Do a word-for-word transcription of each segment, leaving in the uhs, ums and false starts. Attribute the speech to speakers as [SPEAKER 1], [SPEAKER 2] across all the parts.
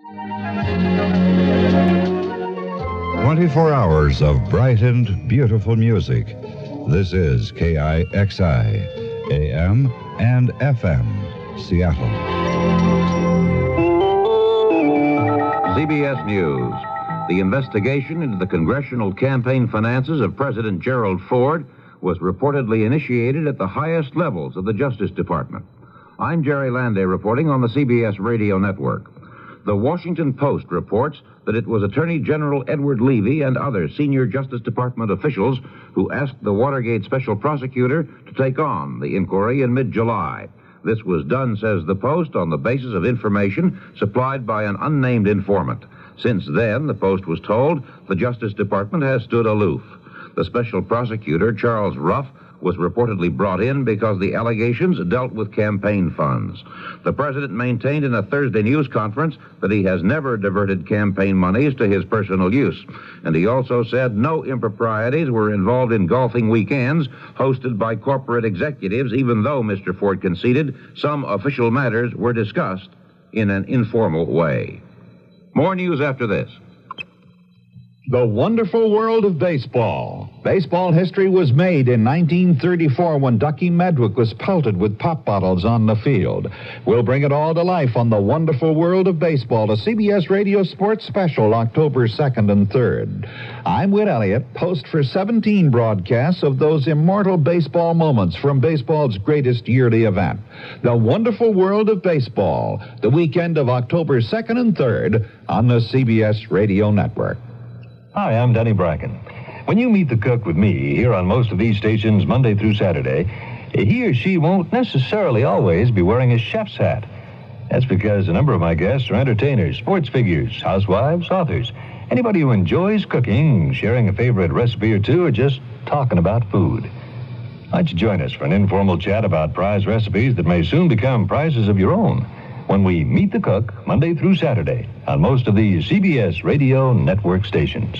[SPEAKER 1] twenty-four hours of bright and beautiful music. This is K I X I, A M and F M, Seattle.
[SPEAKER 2] C B S News. The investigation into the congressional campaign finances of President Gerald Ford was reportedly initiated at the highest levels of the Justice Department. I'm Jerry Landay reporting on the C B S Radio Network. The Washington Post reports that it was Attorney General Edward Levy and other senior Justice Department officials who asked the Watergate special prosecutor to take on the inquiry in mid-July. This was done, says the Post, on the basis of information supplied by an unnamed informant. Since then, the Post was told, the Justice Department has stood aloof. The special prosecutor, Charles Ruff, was reportedly brought in because the allegations dealt with campaign funds. The president maintained in a Thursday news conference that he has never diverted campaign monies to his personal use. And he also said no improprieties were involved in golfing weekends hosted by corporate executives, even though Mister Ford conceded some official matters were discussed in an informal way. More news after this.
[SPEAKER 3] The wonderful world of baseball. Baseball history was made in nineteen thirty-four when Ducky Medwick was pelted with pop bottles on the field. We'll bring it all to life on the wonderful world of baseball, a C B S Radio Sports Special, October second and third. I'm Whit Elliott, host for seventeen broadcasts of those immortal baseball moments from baseball's greatest yearly event. The wonderful world of baseball, the weekend of October second and third on the C B S Radio Network.
[SPEAKER 4] Hi, I'm Denny Bracken. When you meet the cook with me here on most of these stations Monday through Saturday, he or she won't necessarily always be wearing a chef's hat. That's because a number of my guests are entertainers, sports figures, housewives, authors, anybody who enjoys cooking, sharing a favorite recipe or two, or just talking about food. Why don't you join us for an informal chat about prize recipes that may soon become prizes of your own when we meet the cook Monday through Saturday on most of these C B S Radio Network stations.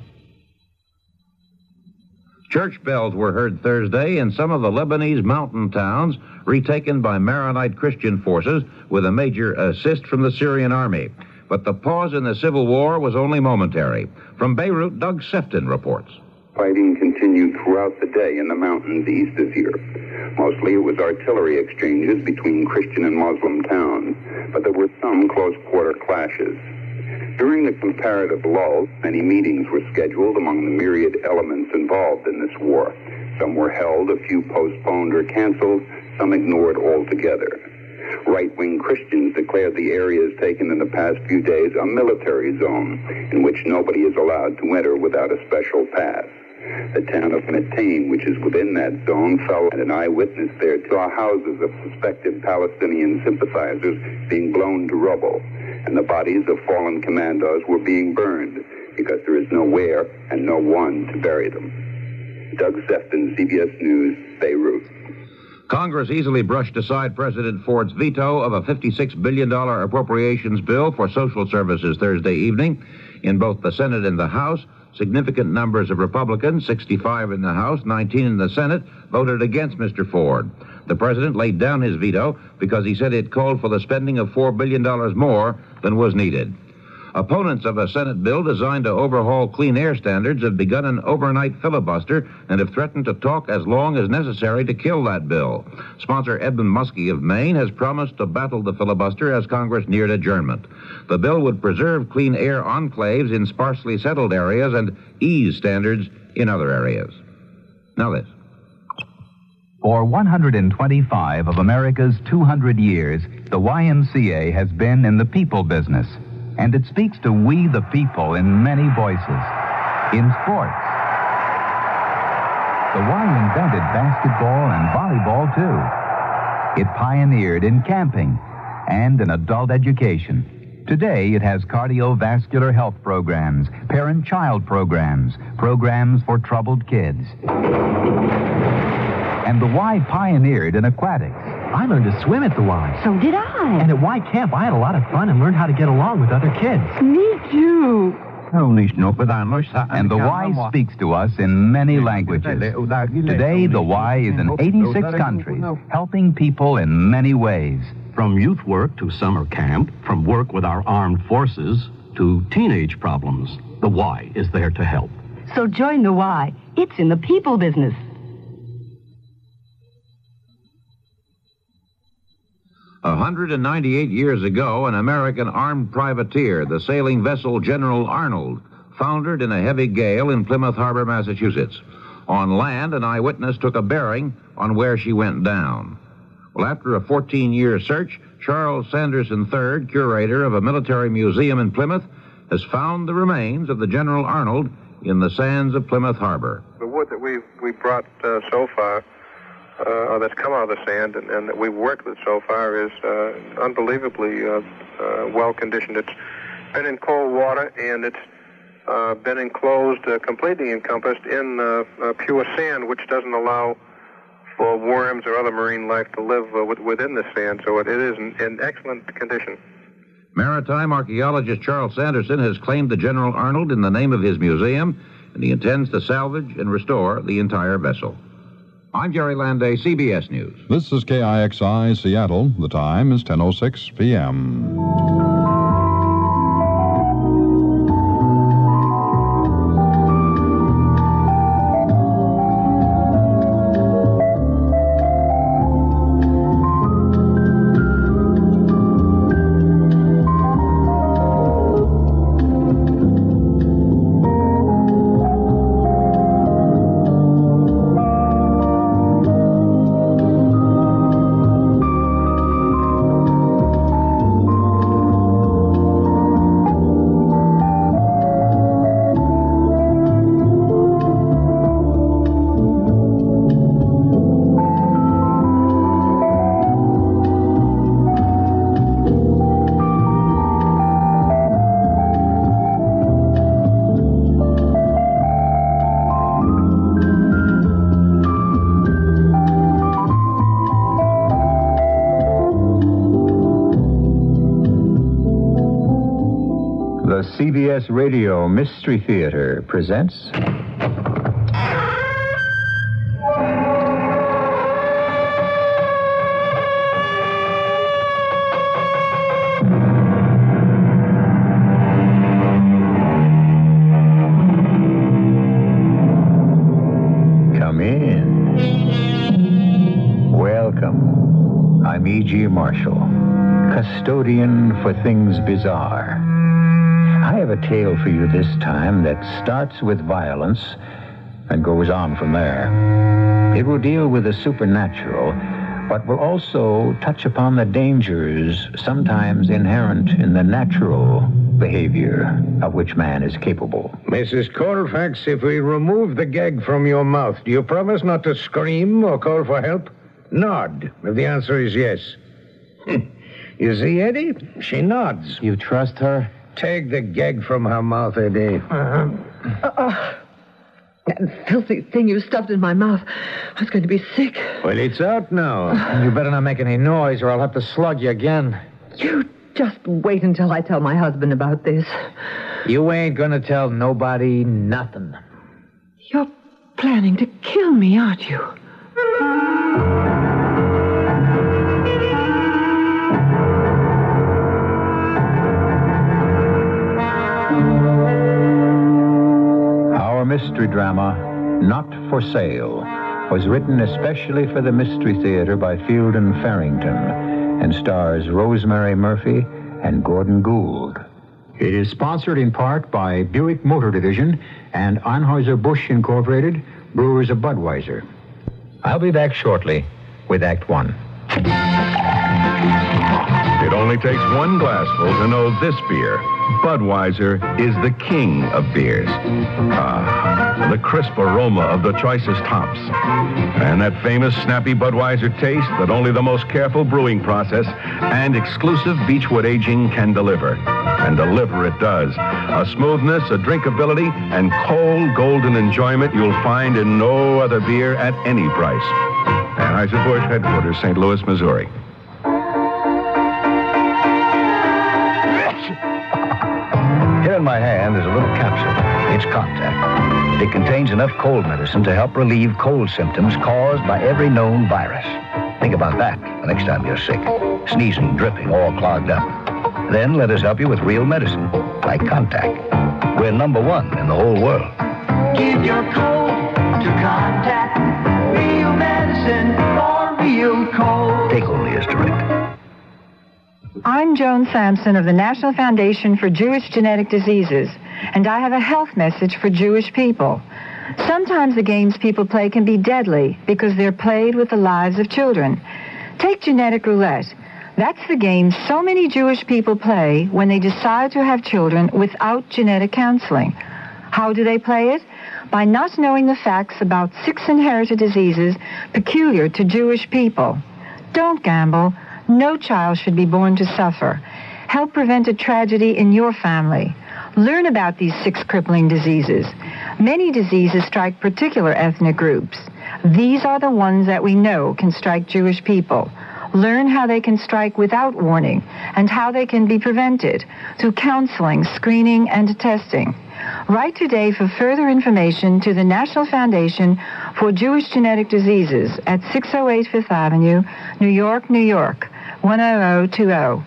[SPEAKER 2] Church bells were heard Thursday in some of the Lebanese mountain towns retaken by Maronite Christian forces with a major assist from the Syrian army. But the pause in the civil war was only momentary. From Beirut, Doug Sefton reports.
[SPEAKER 5] Fighting continued throughout the day in the mountains east of here. Mostly it was artillery exchanges between Christian and Muslim towns, but there were some close-quarter clashes. During the comparative lull, many meetings were scheduled among the myriad elements involved in this war. Some were held, a few postponed or canceled, some ignored altogether. Right-wing Christians declared the areas taken in the past few days a military zone in which nobody is allowed to enter without a special pass. The town of Metain, which is within that zone, fell, and an eyewitness there saw houses of suspected Palestinian sympathizers being blown to rubble, and the bodies of fallen commandos were being burned because there is nowhere and no one to bury them. Doug Sefton, C B S News, Beirut.
[SPEAKER 2] Congress easily brushed aside President Ford's veto of a fifty-six billion dollars appropriations bill for social services Thursday evening. In both the Senate and the House, significant numbers of Republicans, sixty-five in the House, nineteen in the Senate, voted against Mister Ford. The president laid down his veto because he said it called for the spending of four billion dollars more than was needed. Opponents of a Senate bill designed to overhaul clean air standards have begun an overnight filibuster and have threatened to talk as long as necessary to kill that bill. Sponsor Edmund Muskie of Maine has promised to battle the filibuster as Congress neared adjournment. The bill would preserve clean air enclaves in sparsely settled areas and ease standards in other areas. Now this.
[SPEAKER 6] For one hundred twenty-five of America's two hundred years, the Y M C A has been in the people business. And it speaks to we the people in many voices. In sports, the Y invented basketball and volleyball, too. It pioneered in camping and in adult education. Today, it has cardiovascular health programs, parent-child programs, programs for troubled kids. And the Y pioneered in aquatics.
[SPEAKER 7] I learned to swim at the Y.
[SPEAKER 8] So did I.
[SPEAKER 7] And at Y Camp, I had a lot of fun and learned how to get along with other kids.
[SPEAKER 8] Me too.
[SPEAKER 6] And the Y speaks to us in many languages. Today, the Y is in eighty-six countries, helping people in many ways.
[SPEAKER 9] From youth work to summer camp, from work with our armed forces to teenage problems, the Y is there to help.
[SPEAKER 8] So join the Y. It's in the people business.
[SPEAKER 2] one hundred ninety-eight years ago, an American armed privateer, the sailing vessel General Arnold, foundered in a heavy gale in Plymouth Harbor, Massachusetts. On land, an eyewitness took a bearing on where she went down. Well, after a fourteen-year search, Charles Sanderson the third, curator of a military museum in Plymouth, has found the remains of the General Arnold in the sands of Plymouth Harbor.
[SPEAKER 10] The wood that we've we brought uh, so far, uh, or that's come out of the sand and, and that we've worked with so far, is uh, unbelievably uh, uh, well conditioned. It's been in cold water and it's uh, been enclosed, uh, completely encompassed in uh, uh, pure sand, which doesn't allow for worms or other marine life to live uh, with, within the sand. So it, it is in, in excellent condition.
[SPEAKER 2] Maritime archaeologist Charles Sanderson has claimed the General Arnold in the name of his museum, and he intends to salvage and restore the entire vessel. I'm Jerry Landay, C B S News.
[SPEAKER 1] This is K I X I, Seattle. The time is ten oh six p.m.
[SPEAKER 11] The C B S Radio Mystery Theater presents... Come in. Welcome. I'm E G. Marshall, custodian for things bizarre. I have a tale for you this time that starts with violence and goes on from there. It will deal with the supernatural, but will also touch upon the dangers sometimes inherent in the natural behavior of which man is capable.
[SPEAKER 12] Missus Colfax, if we remove the gag from your mouth, do you promise not to scream or call for help? Nod, if the answer is yes. You see, Eddie? She nods.
[SPEAKER 11] You trust her?
[SPEAKER 12] Take the gag from her mouth, Eddie.
[SPEAKER 8] Uh, uh, that filthy thing you stuffed in my mouth. I was going to be sick.
[SPEAKER 12] Well, it's out now.
[SPEAKER 13] You better not make any noise or I'll have to slug you again.
[SPEAKER 8] You just wait until I tell my husband about this.
[SPEAKER 13] You ain't going to tell nobody nothing.
[SPEAKER 8] You're planning to kill me, aren't you?
[SPEAKER 11] Our mystery drama, Not for Sale, was written especially for the Mystery Theater by Field and Farrington and stars Rosemary Murphy and Gordon Gould.
[SPEAKER 14] It is sponsored in part by Buick Motor Division and Anheuser-Busch Incorporated, brewers of Budweiser.
[SPEAKER 11] I'll be back shortly with Act One.
[SPEAKER 15] It only takes one glassful to know this beer. Budweiser is the king of beers. Ah, the crisp aroma of the choicest hops. And that famous snappy Budweiser taste that only the most careful brewing process and exclusive Beechwood aging can deliver. And deliver it does. A smoothness, a drinkability, and cold golden enjoyment you'll find in no other beer at any price. Anheuser-Busch headquarters, Saint Louis, Missouri.
[SPEAKER 16] Here in my hand is a little capsule. It's Contact. It contains enough cold medicine to help relieve cold symptoms caused by every known virus. Think about that the next time you're sick. sneezing, dripping, all clogged up. Then let us help you with real medicine, like Contact. We're number one in the whole world.
[SPEAKER 17] Give your cold to Contact. Real medicine for real cold.
[SPEAKER 16] Take only as directed.
[SPEAKER 18] I'm Joan Sampson of the National Foundation for Jewish Genetic Diseases, and I have a health message for Jewish people. Sometimes the games people play can be deadly because they're played with the lives of children. Take genetic roulette. That's the game so many Jewish people play when they decide to have children without genetic counseling. How do they play it? By not knowing the facts about six inherited diseases peculiar to Jewish people. Don't gamble. No child should be born to suffer. Help prevent a tragedy in your family. Learn about these six crippling diseases. Many diseases strike particular ethnic groups. These are the ones that we know can strike Jewish people. Learn how they can strike without warning and how they can be prevented through counseling, screening, and testing. Write today for further information to the National Foundation for Jewish Genetic Diseases at six oh eight Fifth Avenue, New York, New York, one oh oh two oh.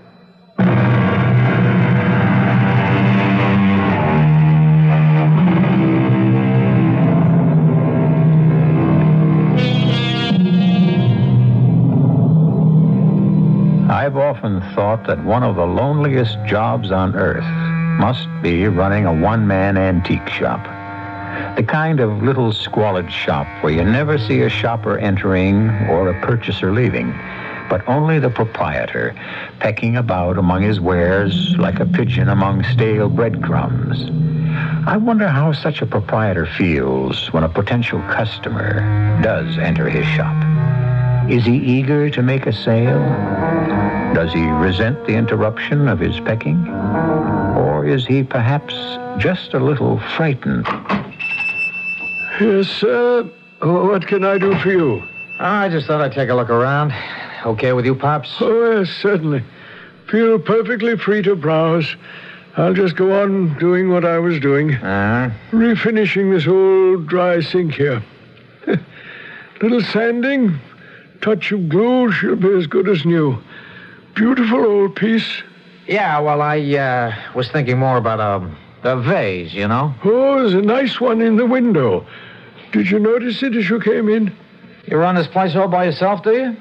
[SPEAKER 11] I've often thought that one of the loneliest jobs on earth must be running a one-man antique shop. The kind of little squalid shop where you never see a shopper entering or a purchaser leaving, but only the proprietor pecking about among his wares like a pigeon among stale breadcrumbs. I wonder how such a proprietor feels when a potential customer does enter his shop. Is he eager to make a sale? Does he resent the interruption of his pecking? Or is he perhaps just a little frightened?
[SPEAKER 12] Yes, sir. What can I do for you?
[SPEAKER 13] I just thought I'd take a look around. Okay with you, Pops?
[SPEAKER 12] Oh, yes, certainly. Feel perfectly free to browse. I'll just go on doing what I was doing.
[SPEAKER 13] Uh-huh.
[SPEAKER 12] Refinishing this old dry sink here. Little sanding, touch of glue, she'll be as good as new. Beautiful old piece.
[SPEAKER 13] Yeah, well, I uh, was thinking more about um, a vase, you know?
[SPEAKER 12] Oh, there's a nice one in the window. Did you notice it as you came in?
[SPEAKER 13] You run this place all by yourself, do you?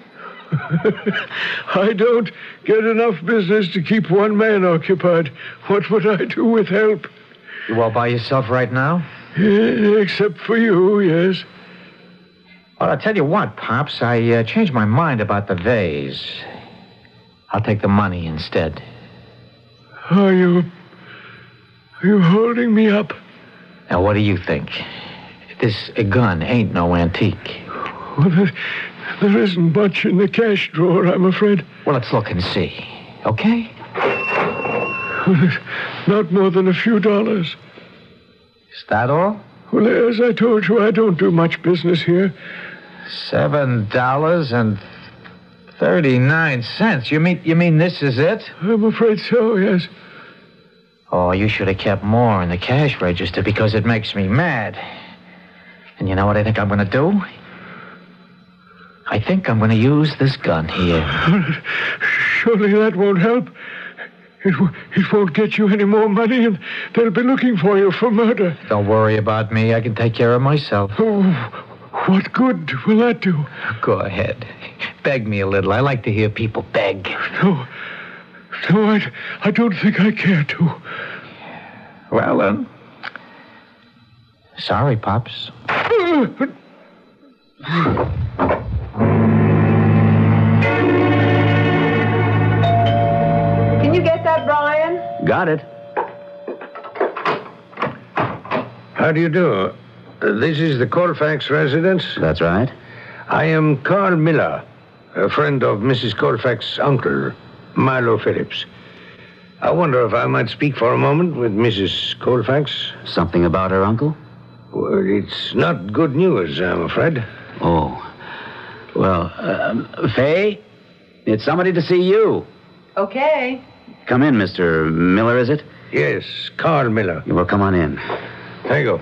[SPEAKER 12] I don't get enough business to keep one man occupied. What would I do with help?
[SPEAKER 13] You all by yourself right now?
[SPEAKER 12] Yeah, except for you, yes.
[SPEAKER 13] Well, I'll tell you what, Pops. I uh, changed my mind about the vase. I'll take the money instead.
[SPEAKER 12] Are you... Are you holding me up?
[SPEAKER 13] Now, what do you think? This gun ain't no antique.
[SPEAKER 12] Well, there, there isn't much in the cash drawer, I'm afraid.
[SPEAKER 13] Well, let's look and see, okay?
[SPEAKER 12] Well, not more than a few dollars.
[SPEAKER 13] Is that all?
[SPEAKER 12] Well, as I told you, I don't do much business here.
[SPEAKER 13] Seven dollars and thirty-nine cents. You mean you mean this is it?
[SPEAKER 12] I'm afraid so, yes.
[SPEAKER 13] Oh, you should have kept more in the cash register because it makes me mad. And you know what I think I'm going to do? I think I'm going to use this gun here.
[SPEAKER 12] Surely that won't help. It, w- it won't get you any more money, and they'll be looking for you for murder.
[SPEAKER 13] Don't worry about me. I can take care of myself.
[SPEAKER 12] Oh, what good will that do?
[SPEAKER 13] Go ahead. Beg me a little. I like to hear people beg.
[SPEAKER 12] No. No, I, I don't think I care to.
[SPEAKER 13] Well, then. Sorry, Pops.
[SPEAKER 8] Can you get that, Brian?
[SPEAKER 16] Got it.
[SPEAKER 12] How do you do? Uh, this is the Colfax residence?
[SPEAKER 16] That's right.
[SPEAKER 12] I am Carl Miller, a friend of Missus Colfax's uncle, Milo Phillips. I wonder if I might speak for a moment with Missus Colfax.
[SPEAKER 16] Something about her uncle?
[SPEAKER 12] Well, it's not good news, I'm afraid.
[SPEAKER 16] Oh. Well, um, Faye, it's somebody to see you.
[SPEAKER 8] Okay.
[SPEAKER 16] Come in, Mister Miller, is it?
[SPEAKER 12] Yes, Carl Miller.
[SPEAKER 16] Well, come on in.
[SPEAKER 12] There you go.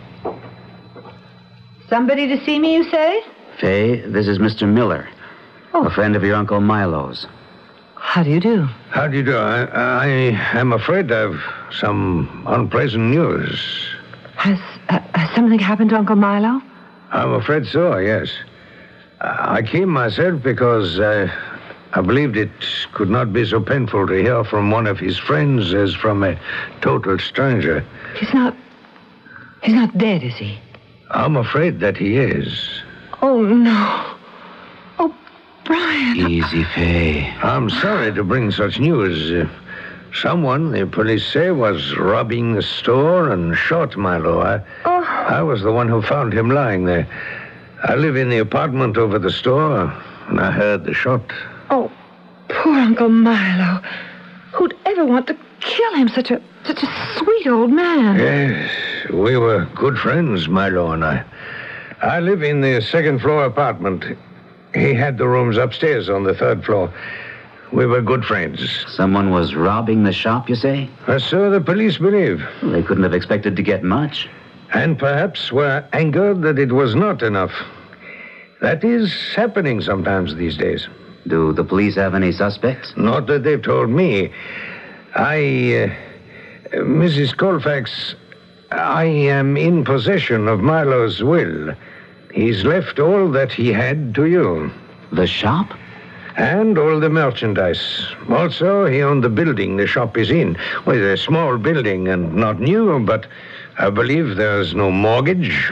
[SPEAKER 8] Somebody to see me, you say?
[SPEAKER 16] Faye, this is Mister Miller.
[SPEAKER 19] A friend of your Uncle Milo's.
[SPEAKER 8] How do you do?
[SPEAKER 12] How do you do? I, I am afraid I've some unpleasant news.
[SPEAKER 8] Has, uh, has something happened to Uncle Milo?
[SPEAKER 12] I'm afraid so, yes. I came myself because uh, I believed it could not be so painful to hear from one of his friends as from a total stranger.
[SPEAKER 8] He's not... He's not dead, is he?
[SPEAKER 12] I'm afraid that he is.
[SPEAKER 8] Oh, no. Oh, Brian.
[SPEAKER 19] Easy, Fay.
[SPEAKER 12] I'm sorry to bring such news. Uh, someone, the police say, was robbing the store and shot Milo. I,
[SPEAKER 8] oh.
[SPEAKER 12] I was the one who found him lying there. I live in the apartment over the store, and I heard the shot.
[SPEAKER 8] Oh, poor Uncle Milo. Who'd ever want to kill him? Such a such a sweet old man.
[SPEAKER 12] Yes, we were good friends, Milo and I. I live in the second floor apartment. He had the rooms upstairs on the third floor. We were good friends.
[SPEAKER 19] Someone was robbing the shop, you say?
[SPEAKER 12] Uh, so the police believe.
[SPEAKER 19] Well, they couldn't have expected to get much.
[SPEAKER 12] And perhaps were angered that it was not enough. That is happening sometimes these days.
[SPEAKER 19] Do the police have any suspects?
[SPEAKER 12] Not that they've told me. I, uh, Missus Colfax, I am in possession of Milo's will. He's left all that he had to you.
[SPEAKER 19] The shop?
[SPEAKER 12] And all the merchandise. Also, he owned the building the shop is in. Well, it's a small building and not new, but I believe there's no mortgage.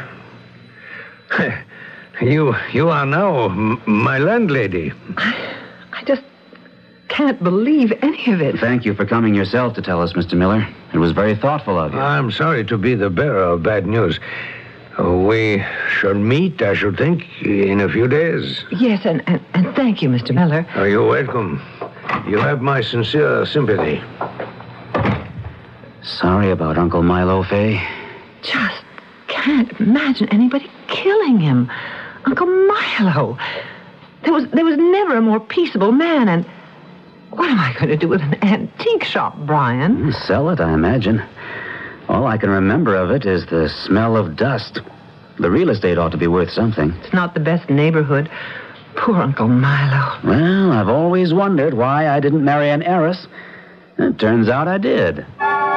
[SPEAKER 12] you you are now m- my landlady.
[SPEAKER 8] I, I just can't believe any of it.
[SPEAKER 19] Thank you for coming yourself to tell us, Mister Miller. It was very thoughtful of you.
[SPEAKER 12] I'm sorry to be the bearer of bad news. We shall meet, I should think, in a few days.
[SPEAKER 8] Yes, and, and, and thank you, Mister Miller.
[SPEAKER 12] Oh, you're welcome. You have my sincere sympathy.
[SPEAKER 19] Sorry about Uncle Milo, Fay.
[SPEAKER 8] Just can't imagine anybody killing him. Uncle Milo. There was there was never a more peaceable man, and what am I going to do with an antique shop, Brian?
[SPEAKER 19] Sell it, I imagine. All I can remember of it is the smell of dust. The real estate ought to be worth something.
[SPEAKER 8] It's not the best neighborhood. Poor Uncle Milo.
[SPEAKER 19] Well, I've always wondered why I didn't marry an heiress. It turns out I did.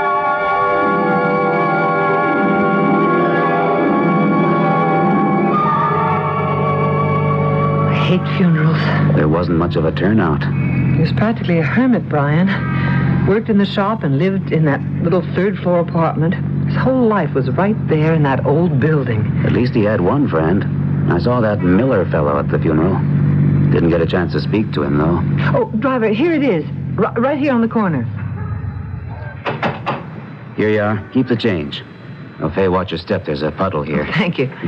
[SPEAKER 8] I hate funerals.
[SPEAKER 19] There wasn't much of a turnout.
[SPEAKER 8] He was practically a hermit, Brian. Worked in the shop and lived in that little third-floor apartment. His whole life was right there in that old building.
[SPEAKER 19] At least he had one friend. I saw that Miller fellow at the funeral. Didn't get a chance to speak to him, though.
[SPEAKER 8] Oh, driver, here it is. R- right here on the corner.
[SPEAKER 19] Here you are. Keep the change. Oh, Fay, watch your step. There's a puddle here.
[SPEAKER 8] Thank you.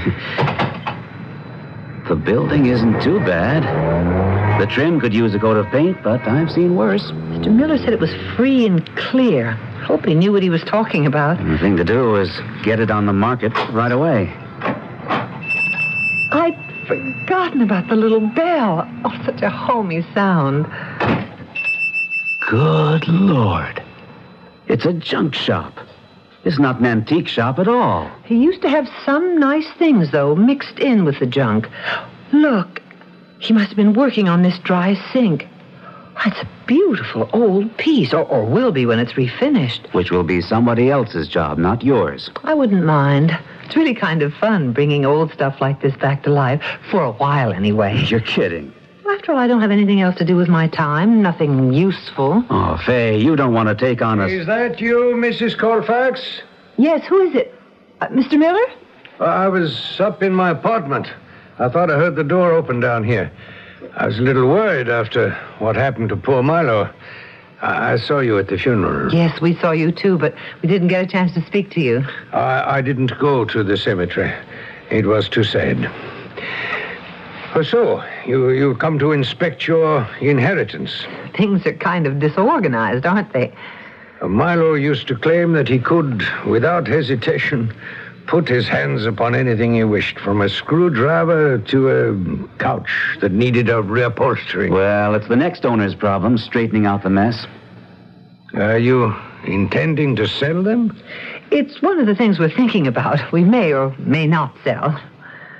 [SPEAKER 19] The building isn't too bad. The trim could use a coat of paint, but I've seen worse.
[SPEAKER 8] Mister Miller said it was free and clear. Hope he knew what he was talking about.
[SPEAKER 19] The thing to do is get it on the market right away.
[SPEAKER 8] I'd forgotten about the little bell. Oh, such a homey sound.
[SPEAKER 19] Good Lord. It's a junk shop. It's not an antique shop at all.
[SPEAKER 8] He used to have some nice things, though, mixed in with the junk. Look, he must have been working on this dry sink. It's a beautiful old piece, or, or will be when it's refinished.
[SPEAKER 19] Which will be somebody else's job, not yours.
[SPEAKER 8] I wouldn't mind. It's really kind of fun bringing old stuff like this back to life, for a while anyway.
[SPEAKER 19] You're kidding.
[SPEAKER 8] After all, I don't have anything else to do with my time, nothing useful.
[SPEAKER 19] Oh, Fay, you don't want to take on us.
[SPEAKER 12] Is that you, Missus Colfax?
[SPEAKER 8] Yes, who is it? Uh, Mister Miller?
[SPEAKER 12] Uh, I was up in my apartment. I thought I heard the door open down here. I was a little worried after what happened to poor Milo. I, I saw you at the funeral.
[SPEAKER 8] Yes, we saw you too, but we didn't get a chance to speak to you.
[SPEAKER 12] I, I didn't go to the cemetery. It was too sad. Oh, so, you, you come to inspect your inheritance.
[SPEAKER 8] Things are kind of disorganized, aren't they?
[SPEAKER 12] Uh, Milo used to claim that he could, without hesitation, put his hands upon anything he wished, from a screwdriver to a couch that needed a reupholstery.
[SPEAKER 19] Well, it's the next owner's problem, straightening out the mess.
[SPEAKER 12] Are you intending to sell them?
[SPEAKER 8] It's one of the things we're thinking about. We may or may not sell.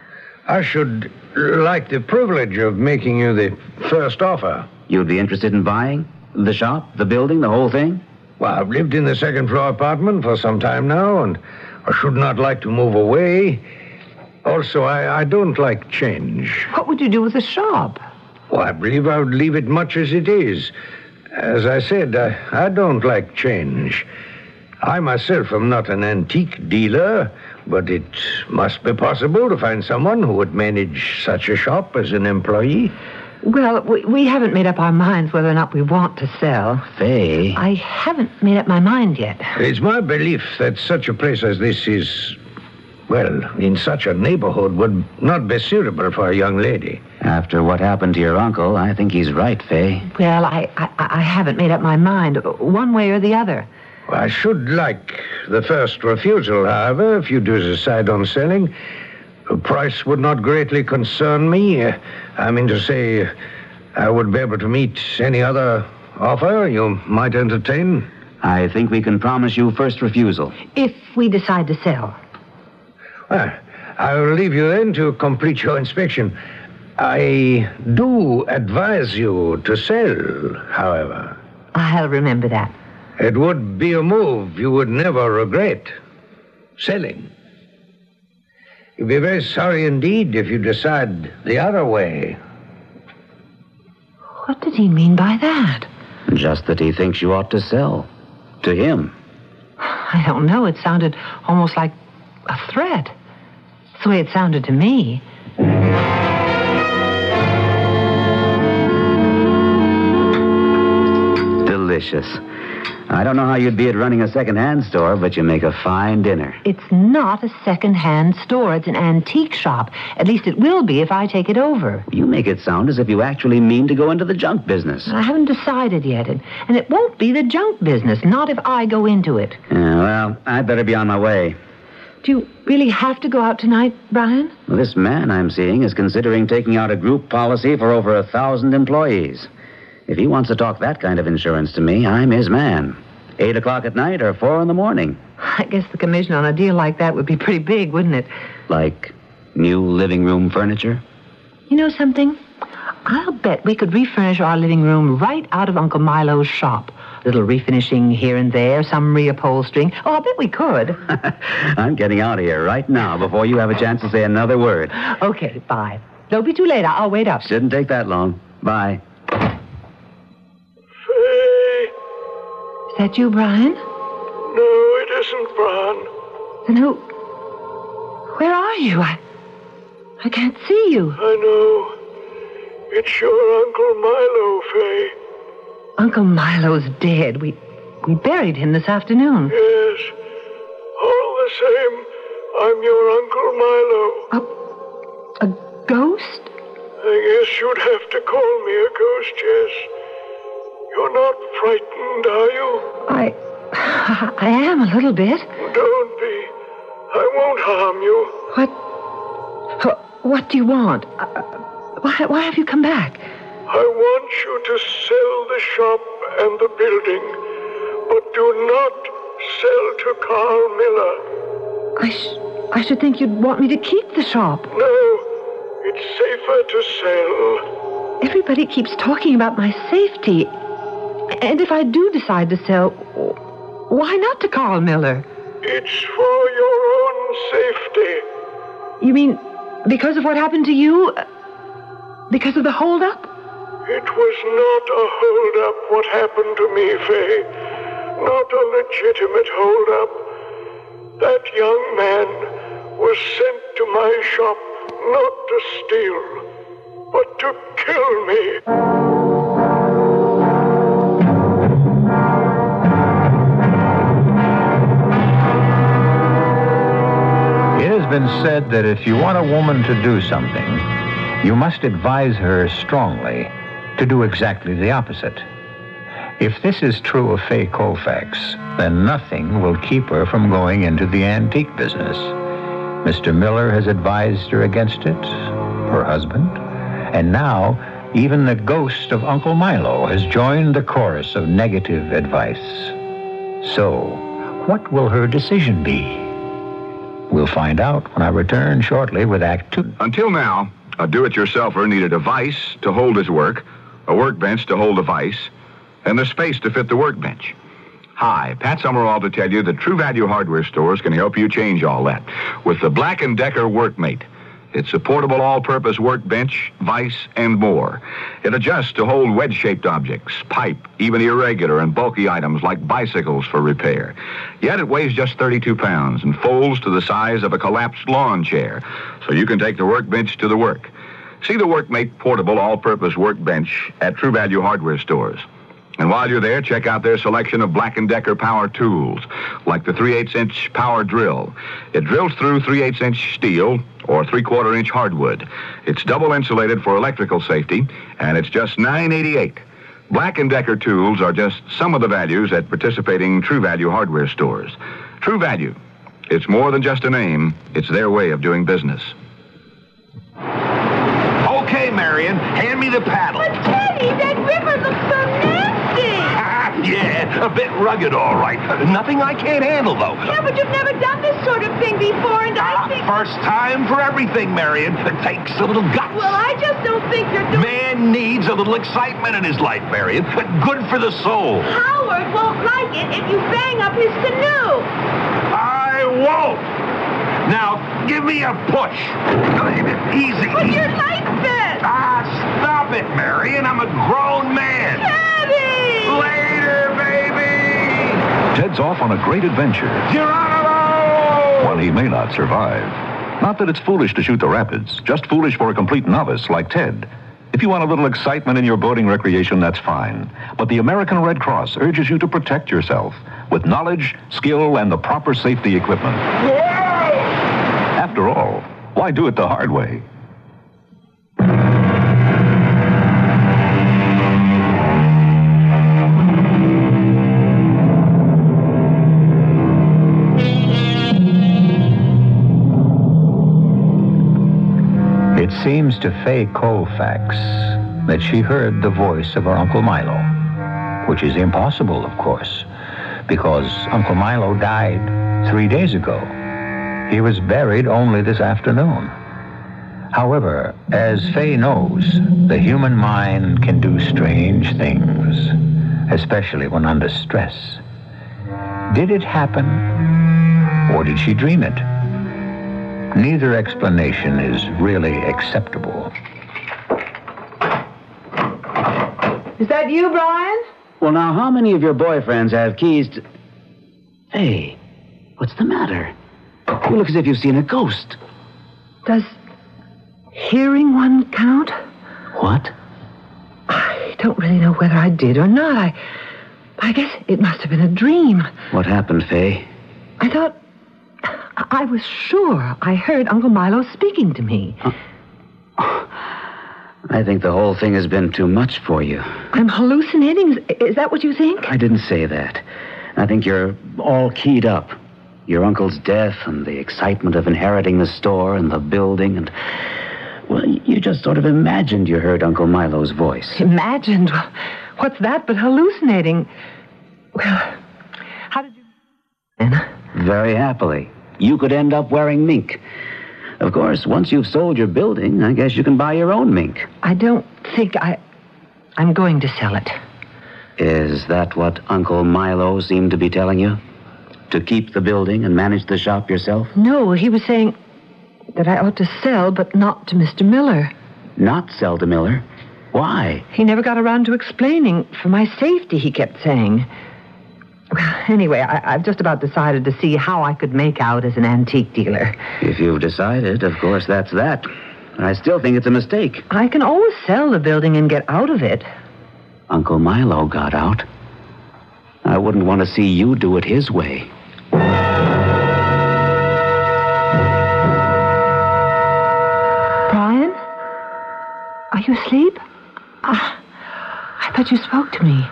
[SPEAKER 12] I should like the privilege of making you the first offer.
[SPEAKER 19] You'd be interested in buying? The shop, the building, the whole thing?
[SPEAKER 12] Well, I've lived in the second floor apartment for some time now, and I should not like to move away. Also, I, I don't like change.
[SPEAKER 8] What would you do with the shop?
[SPEAKER 12] Well, I believe I would leave it much as it is. As I said, I, I don't like change. I myself am not an antique dealer, but it must be possible to find someone who would manage such a shop as an employee.
[SPEAKER 8] Well, we, we haven't made up our minds whether or not we want to sell.
[SPEAKER 19] Faye.
[SPEAKER 8] I haven't made up my mind yet.
[SPEAKER 12] It's my belief that such a place as this is, well, in such a neighborhood would not be suitable for a young lady.
[SPEAKER 19] After what happened to your uncle, I think he's right, Faye.
[SPEAKER 8] Well, I, I, I haven't made up my mind, one way or the other.
[SPEAKER 12] I should like the first refusal, however, if you do decide on selling. The price would not greatly concern me. Uh, I mean to say, I would be able to meet any other offer you might entertain.
[SPEAKER 19] I think we can promise you first refusal.
[SPEAKER 8] If we decide to sell.
[SPEAKER 12] Well, I will leave you then to complete your inspection. I do advise you to sell, however.
[SPEAKER 8] I'll remember that.
[SPEAKER 12] It would be a move you would never regret. Selling. You'll be very sorry indeed if you decide the other way.
[SPEAKER 8] What did he mean by that?
[SPEAKER 19] Just that he thinks you ought to sell. To him.
[SPEAKER 8] I don't know. It sounded almost like a threat. That's the way it sounded to me.
[SPEAKER 19] Delicious. I don't know how you'd be at running a second-hand store, but you make a fine dinner.
[SPEAKER 8] It's not a second-hand store. It's an antique shop. At least it will be if I take it over.
[SPEAKER 19] You make it sound as if you actually mean to go into the junk business.
[SPEAKER 8] I haven't decided yet, and, and it won't be the junk business, not if I go into it.
[SPEAKER 19] Yeah, well, I'd better be on my way.
[SPEAKER 8] Do you really have to go out tonight, Brian?
[SPEAKER 19] Well, this man I'm seeing is considering taking out a group policy for over a thousand employees. If he wants to talk that kind of insurance to me, I'm his man. Eight o'clock at night or four in the morning.
[SPEAKER 8] I guess the commission on a deal like that would be pretty big, wouldn't it?
[SPEAKER 19] Like new living room furniture?
[SPEAKER 8] You know something? I'll bet we could refurnish our living room right out of Uncle Milo's shop. A little refinishing here and there, some reupholstering. Oh, I'll bet we could.
[SPEAKER 19] I'm getting out of here right now before you have a chance to say another word.
[SPEAKER 8] Okay, bye. Don't be too late. I'll wait up.
[SPEAKER 19] Shouldn't take that long. Bye.
[SPEAKER 8] Is that you, Brian?
[SPEAKER 20] No, it isn't, Brian.
[SPEAKER 8] Then who... Where are you? I... I can't see you.
[SPEAKER 20] I know. It's your Uncle Milo, Faye.
[SPEAKER 8] Uncle Milo's dead. We... we buried him this afternoon.
[SPEAKER 20] Yes. All the same, I'm your Uncle Milo.
[SPEAKER 8] A... a ghost?
[SPEAKER 20] I guess you'd have to call me a ghost, Jess. You're not frightened, are you?
[SPEAKER 8] I... I am a little bit.
[SPEAKER 20] Don't be. I won't harm you.
[SPEAKER 8] What... What do you want? Uh, why, why have you come back?
[SPEAKER 20] I want you to sell the shop and the building, but do not sell to Carl Miller.
[SPEAKER 8] I, sh- I should think you'd want me to keep the shop.
[SPEAKER 20] No, it's safer to sell.
[SPEAKER 8] Everybody keeps talking about my safety. And if I do decide to sell, why not to Carl Miller?
[SPEAKER 20] It's for your own safety.
[SPEAKER 8] You mean because of what happened to you? Because of the holdup?
[SPEAKER 20] It was not a holdup what happened to me, Faye. Not a legitimate holdup. That young man was sent to my shop not to steal, but to kill me.
[SPEAKER 14] It has been said that if you want a woman to do something, you must advise her strongly to do exactly the opposite. If this is true of Faye Colfax, then nothing will keep her from going into the antique business. Mister Miller has advised her against it, her husband, and now even the ghost of Uncle Milo has joined the chorus of negative advice. So, what will her decision be? We'll find out when I return shortly with Act Two.
[SPEAKER 15] Until now, a do-it-yourselfer needed a vise to hold his work, a workbench to hold the vise, and the space to fit the workbench. Hi, Pat Summerall to tell you that True Value Hardware stores can help you change all that with the Black and Decker Workmate. It's a portable all-purpose workbench, vise, and more. It adjusts to hold wedge-shaped objects, pipe, even irregular and bulky items like bicycles for repair. Yet it weighs just thirty-two pounds and folds to the size of a collapsed lawn chair, so you can take the workbench to the work. See the Workmate portable all-purpose workbench at True Value Hardware stores. And while you're there, check out their selection of Black and Decker power tools, like the three eighths inch power drill. It drills through three eighths inch steel or three quarter inch hardwood. It's double insulated for electrical safety, and it's just nine eighty-eight. Black and Decker tools are just some of the values at participating True Value Hardware stores. True Value. It's more than just a name. It's their way of doing business.
[SPEAKER 21] Okay, Marion, hand me the paddle.
[SPEAKER 17] But, Teddy, that river looks so nasty.
[SPEAKER 21] Yeah, a bit rugged, all right. Nothing I can't handle, though.
[SPEAKER 17] Yeah, but you've never done this sort of thing before, and I think...
[SPEAKER 21] First time for everything, Marion. It takes a little guts.
[SPEAKER 17] Well, I just don't think you're doing...
[SPEAKER 21] Man needs a little excitement in his life, Marion. Good for the soul.
[SPEAKER 17] Howard won't like it if you bang up his canoe.
[SPEAKER 21] I won't. Now, give me a push. Easy.
[SPEAKER 17] But your life vest.
[SPEAKER 21] Ah, stop it, Marion. I'm a grown man.
[SPEAKER 17] Teddy!
[SPEAKER 21] Later, baby!
[SPEAKER 22] Ted's off on a great adventure.
[SPEAKER 21] Geronimo!
[SPEAKER 22] One he may not survive. Not that it's foolish to shoot the rapids, just foolish for a complete novice like Ted. If you want a little excitement in your boating recreation, that's fine. But the American Red Cross urges you to protect yourself with knowledge, skill, and the proper safety equipment. After all, why do it the hard way?
[SPEAKER 14] It seems to Fay Colfax that she heard the voice of her Uncle Milo, which is impossible, of course, because Uncle Milo died three days ago. He was buried only this afternoon. However, as Fay knows, the human mind can do strange things, especially when under stress. Did it happen, or did she dream it? Neither explanation is really acceptable.
[SPEAKER 8] Is that you, Brian?
[SPEAKER 19] Well, now, how many of your boyfriends have keys to... Hey, what's the matter? You look as if you've seen a ghost.
[SPEAKER 8] Does hearing one count?
[SPEAKER 19] What?
[SPEAKER 8] I don't really know whether I did or not. I, I guess it must have been a dream.
[SPEAKER 19] What happened, Fay?
[SPEAKER 8] I thought... I was sure I heard Uncle Milo speaking to me.
[SPEAKER 19] Huh? I think the whole thing has been too much for you.
[SPEAKER 8] I'm hallucinating? Is that what you think?
[SPEAKER 19] I didn't say that. I think you're all keyed up. Your uncle's death and the excitement of inheriting the store and the building and... Well, you just sort of imagined you heard Uncle Milo's voice.
[SPEAKER 8] Imagined? What's that but hallucinating? Well, how did you... Anna?
[SPEAKER 19] Very happily. You could end up wearing mink. Of course, once you've sold your building, I guess you can buy your own mink.
[SPEAKER 8] I don't think I... I'm going to sell it.
[SPEAKER 19] Is that what Uncle Milo seemed to be telling you? To keep the building and manage the shop yourself?
[SPEAKER 8] No, he was saying that I ought to sell, but not to Mister Miller.
[SPEAKER 19] Not sell to Miller? Why?
[SPEAKER 8] He never got around to explaining. For my safety, he kept saying. Well, anyway, I, I've just about decided to see how I could make out as an antique dealer.
[SPEAKER 19] If you've decided, of course, that's that. I still think it's a mistake.
[SPEAKER 8] I can always sell the building and get out of it.
[SPEAKER 19] Uncle Milo got out. I wouldn't want to see you do it his way.
[SPEAKER 8] Brian? Are you asleep? Uh, I thought you spoke to me.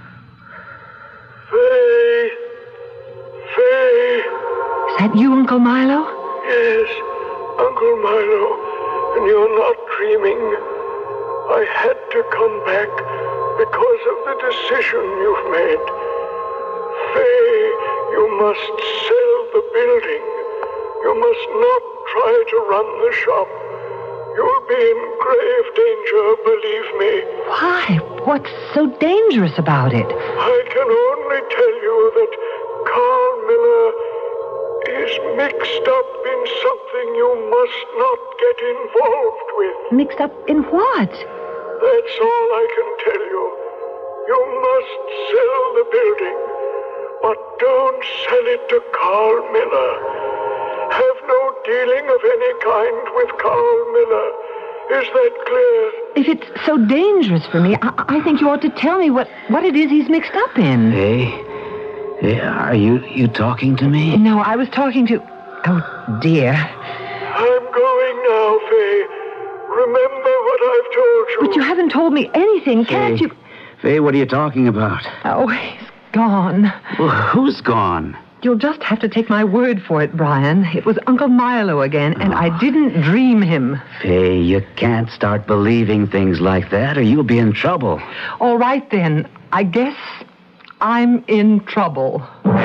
[SPEAKER 20] Fay. Fay.
[SPEAKER 8] Is that you, Uncle Milo?
[SPEAKER 20] Yes, Uncle Milo. And you're not dreaming. I had to come back because of the decision you've made. Fay, you must sell the building. You must not try to run the shop. You'll be in grave danger, believe me.
[SPEAKER 8] Why? What's so dangerous about it?
[SPEAKER 20] I can only tell you that Carl Miller is mixed up in something you must not get involved with.
[SPEAKER 8] Mixed up in what?
[SPEAKER 20] That's all I can tell you. You must sell the building, but don't sell it to Carl Miller. Have no dealing of any kind with Carl Miller. Is that clear?
[SPEAKER 8] If it's so dangerous for me, I, I think you ought to tell me what, what it is he's mixed up in.
[SPEAKER 19] Hey? Hey, are you, you talking to me?
[SPEAKER 8] No, I was talking to... Oh, dear.
[SPEAKER 20] I'm going now, Faye. Remember what I've told you.
[SPEAKER 8] But you haven't told me anything, can't
[SPEAKER 19] Faye.
[SPEAKER 8] you?
[SPEAKER 19] Faye, what are you talking about?
[SPEAKER 8] Oh, he's gone.
[SPEAKER 19] Well, who's gone?
[SPEAKER 8] You'll just have to take my word for it, Brian. It was Uncle Milo again, and oh. I didn't dream him.
[SPEAKER 19] Faye, you can't start believing things like that, or you'll be in trouble.
[SPEAKER 8] All right, then. I guess I'm in trouble.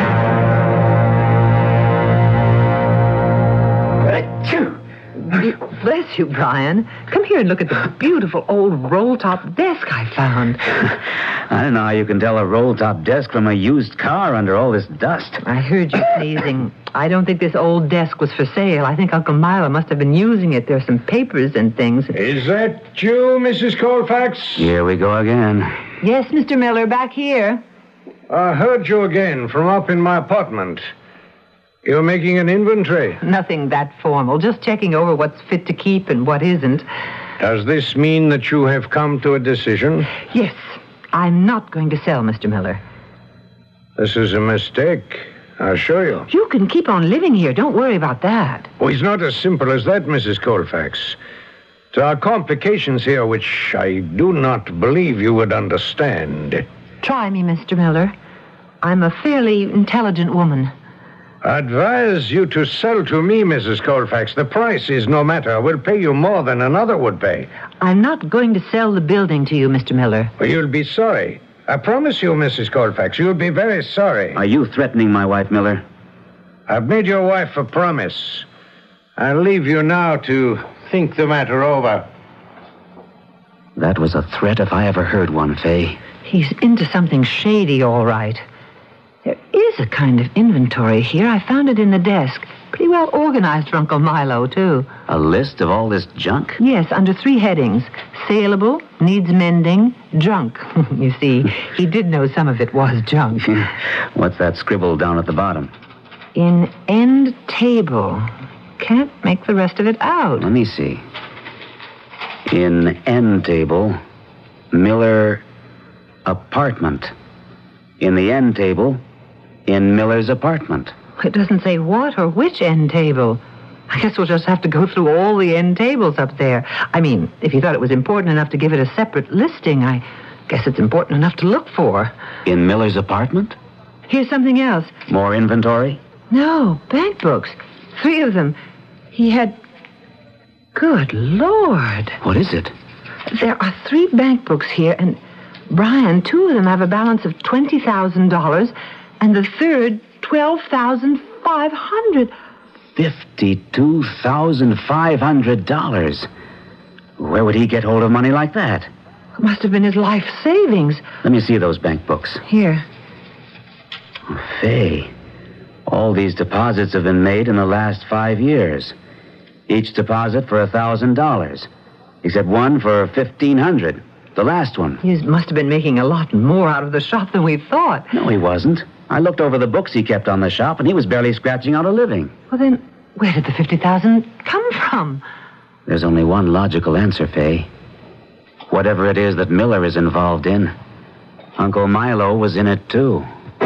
[SPEAKER 8] Bless you, Brian. Come here and look at the beautiful old roll-top desk I found.
[SPEAKER 19] I don't know how you can tell a roll-top desk from a used car under all this dust.
[SPEAKER 8] I heard you sneezing. I don't think this old desk was for sale. I think Uncle Milo must have been using it. There's some papers and things.
[SPEAKER 12] Is that you, Missus Colfax?
[SPEAKER 19] Here we go again.
[SPEAKER 8] Yes, Mister Miller, back here.
[SPEAKER 12] I heard you again from up in my apartment. You're making an inventory?
[SPEAKER 8] Nothing that formal. Just checking over what's fit to keep and what isn't.
[SPEAKER 12] Does this mean that you have come to a decision?
[SPEAKER 8] Yes. I'm not going to sell, Mister Miller.
[SPEAKER 12] This is a mistake. I'll show you.
[SPEAKER 8] You can keep on living here. Don't worry about that.
[SPEAKER 12] Oh, it's not as simple as that, Missus Colfax. There are complications here which I do not believe you would understand.
[SPEAKER 8] Try me, Mister Miller. I'm a fairly intelligent woman.
[SPEAKER 12] I advise you to sell to me, Missus Colfax. The price is no matter. I will pay you more than another would pay.
[SPEAKER 8] I'm not going to sell the building to you, Mister Miller.
[SPEAKER 12] Well, you'll be sorry. I promise you, Missus Colfax, you'll be very sorry.
[SPEAKER 19] Are you threatening my wife, Miller?
[SPEAKER 12] I've made your wife a promise. I'll leave you now to think the matter over.
[SPEAKER 19] That was a threat if I ever heard one, Faye.
[SPEAKER 8] He's into something shady, all right. There is a kind of inventory here. I found it in the desk. Pretty well organized for Uncle Milo, too.
[SPEAKER 19] A list of all this junk?
[SPEAKER 8] Yes, under three headings. Saleable, needs mending, junk. You see, he did know some of it was junk.
[SPEAKER 19] What's that scribble down at the bottom?
[SPEAKER 8] In end table. Can't make the rest of it out.
[SPEAKER 19] Let me see. In end table, Miller apartment. In the end table, in Miller's apartment.
[SPEAKER 8] It doesn't say what or which end table. I guess we'll just have to go through all the end tables up there. I mean, if you thought it was important enough to give it a separate listing, I guess it's important enough to look for.
[SPEAKER 19] In Miller's apartment?
[SPEAKER 8] Here's something else.
[SPEAKER 19] More inventory?
[SPEAKER 8] No, bank books. Three of them. He had... Good Lord.
[SPEAKER 19] What is it?
[SPEAKER 8] There are three bank books here, and... Brian, two of them have a balance of twenty thousand dollars, and the third, twelve thousand five hundred dollars.
[SPEAKER 19] fifty-two thousand five hundred dollars. Where would he get hold of money like that?
[SPEAKER 8] It must have been his life savings.
[SPEAKER 19] Let me see those bank books.
[SPEAKER 8] Here.
[SPEAKER 19] Oh, Faye, all these deposits have been made in the last five years. Each deposit for one thousand dollars, except one for fifteen hundred dollars. The last one.
[SPEAKER 8] He must have been making a lot more out of the shop than we thought.
[SPEAKER 19] No, he wasn't. I looked over the books he kept on the shop, and he was barely scratching out a living.
[SPEAKER 8] Well, then, where did the fifty thousand dollars come from?
[SPEAKER 19] There's only one logical answer, Faye. Whatever it is that Miller is involved in, Uncle Milo was in it, too.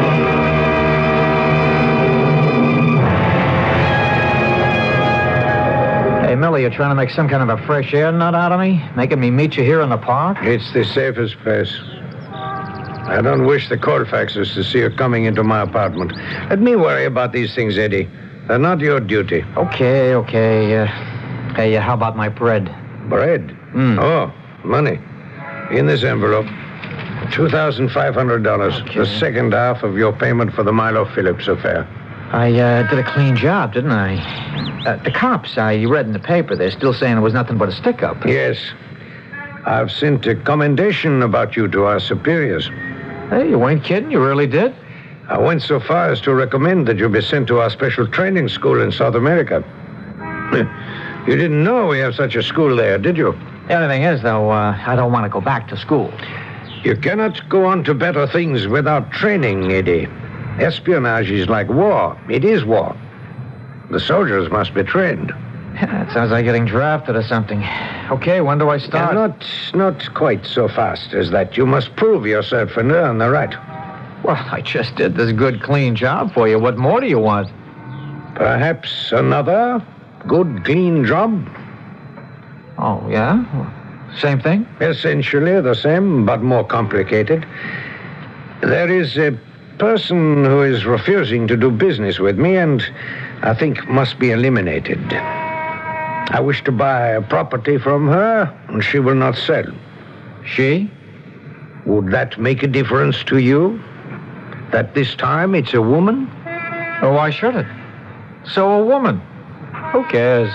[SPEAKER 3] Hey, Miller, you trying to make some kind of a fresh air nut out of me? Making me meet you here in the park?
[SPEAKER 12] It's the safest place. I don't wish the Colfaxes to see you coming into my apartment. Let me worry about these things, Eddie. They're not your duty.
[SPEAKER 3] Okay, okay. Uh, hey, uh, how about my bread?
[SPEAKER 12] Bread?
[SPEAKER 3] Mm.
[SPEAKER 12] Oh, money. In this envelope. two thousand five hundred dollars. Okay. The second half of your payment for the Milo Phillips affair.
[SPEAKER 3] I uh, did a clean job, didn't I? Uh, the cops, I read in the paper, they're still saying it was nothing but a stick-up.
[SPEAKER 12] Yes. I've sent a commendation about you to our superiors.
[SPEAKER 3] Hey, you ain't kidding? You really did?
[SPEAKER 12] I went so far as to recommend that you be sent to our special training school in South America. You didn't know we have such a school there, did you?
[SPEAKER 3] The only thing is, though, uh, I don't want to go back to school.
[SPEAKER 12] You cannot go on to better things without training, Eddie. Espionage is like war. It is war. The soldiers must be trained.
[SPEAKER 3] It sounds like getting drafted or something. Okay, when do I start?
[SPEAKER 12] Yeah, not, not quite so fast as that. You must prove yourself and earn the right.
[SPEAKER 3] Well, I just did this good, clean job for you. What more do you want?
[SPEAKER 12] Perhaps another good, clean job?
[SPEAKER 3] Oh, yeah? Same thing?
[SPEAKER 12] Essentially the same, but more complicated. There is a person who is refusing to do business with me and I think must be eliminated. I wish to buy a property from her and she will not sell.
[SPEAKER 3] She?
[SPEAKER 12] Would that make a difference to you? That this time it's a woman?
[SPEAKER 3] Oh, why should it? So a woman. Who cares?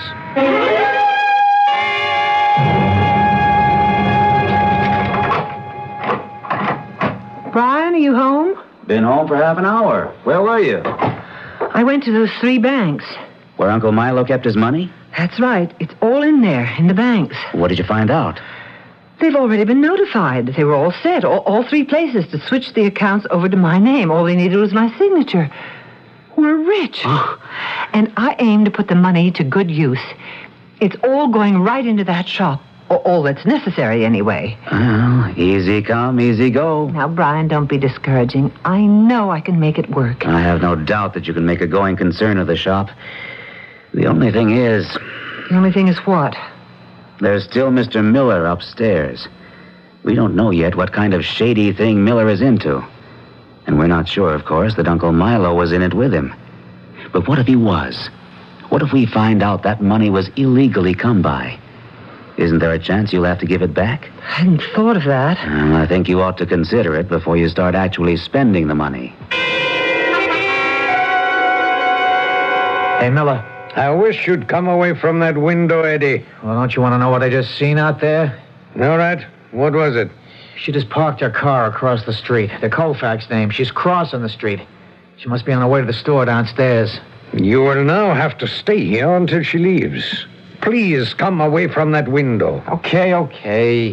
[SPEAKER 8] Brian, are you home?
[SPEAKER 19] Been home for half an hour. Where were you?
[SPEAKER 8] I went to those three banks.
[SPEAKER 19] Where Uncle Milo kept his money?
[SPEAKER 8] That's right. It's all in there, in the banks.
[SPEAKER 19] What did you find out?
[SPEAKER 8] They've already been notified. They were all set, all, all three places, to switch the accounts over to my name. All they needed was my signature. We're rich. And I aim to put the money to good use. It's all going right into that shop. All that's necessary, anyway.
[SPEAKER 19] Well, easy come, easy go.
[SPEAKER 8] Now, Brian, don't be discouraging. I know I can make it work.
[SPEAKER 19] I have no doubt that you can make a going concern of the shop. The only thing is...
[SPEAKER 8] The only thing is what?
[SPEAKER 19] There's still Mister Miller upstairs. We don't know yet what kind of shady thing Miller is into. And we're not sure, of course, that Uncle Milo was in it with him. But what if he was? What if we find out that money was illegally come by? Isn't there a chance you'll have to give it back?
[SPEAKER 8] I hadn't thought of that.
[SPEAKER 19] Well, I think you ought to consider it before you start actually spending the money.
[SPEAKER 3] Hey, Miller.
[SPEAKER 12] I wish you'd come away from that window, Eddie.
[SPEAKER 3] Well, don't you want to know what I just seen out there?
[SPEAKER 12] All right. What was it?
[SPEAKER 3] She just parked her car across the street. The Colfax name. She's crossing the street. She must be on her way to the store downstairs.
[SPEAKER 12] You will now have to stay here until she leaves. Please come away from that window.
[SPEAKER 3] Okay, okay.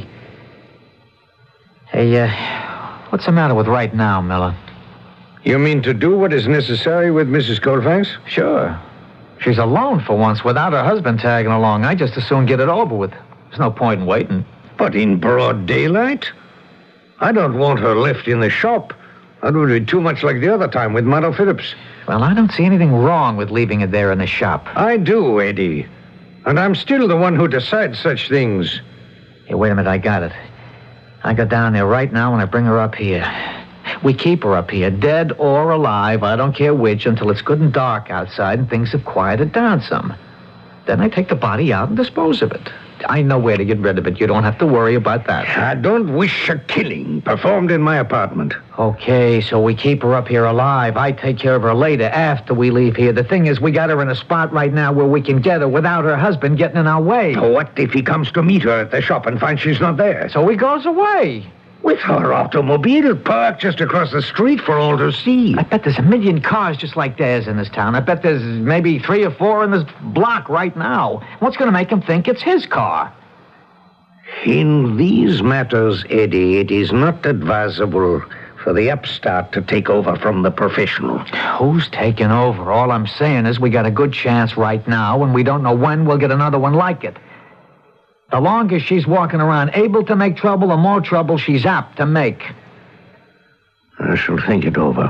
[SPEAKER 3] Hey, uh, what's the matter with right now, Miller?
[SPEAKER 12] You mean to do what is necessary with Missus Colfax?
[SPEAKER 3] Sure. She's alone for once without her husband tagging along. I just as soon get it over with. There's no point in waiting.
[SPEAKER 12] But in broad daylight? I don't want her left in the shop. That would be too much like the other time with Mother Phillips.
[SPEAKER 3] Well, I don't see anything wrong with leaving it there in the shop.
[SPEAKER 12] I do, Eddie. And I'm still the one who decides such things.
[SPEAKER 3] Hey, wait a minute, I got it. I go down there right now and I bring her up here. We keep her up here, dead or alive, I don't care which, until it's good and dark outside and things have quieted down some. Then I take the body out and dispose of it. I know where to get rid of it. You don't have to worry about that.
[SPEAKER 12] I don't wish a killing performed in my apartment.
[SPEAKER 3] Okay, so we keep her up here alive. I take care of her later, after we leave here. The thing is, we got her in a spot right now where we can get her without her husband getting in our way.
[SPEAKER 12] What if he comes to meet her at the shop and finds she's not there?
[SPEAKER 3] So he goes away.
[SPEAKER 12] With her automobile parked just across the street for all to see.
[SPEAKER 3] I bet there's a million cars just like theirs in this town. I bet there's maybe three or four in this block right now. What's going to make him think it's his car?
[SPEAKER 12] In these matters, Eddie, it is not advisable for the upstart to take over from the professional.
[SPEAKER 3] Who's taking over? All I'm saying is we got a good chance right now, and we don't know when we'll get another one like it. The longer she's walking around able to make trouble, the more trouble she's apt to make.
[SPEAKER 12] I shall think it over.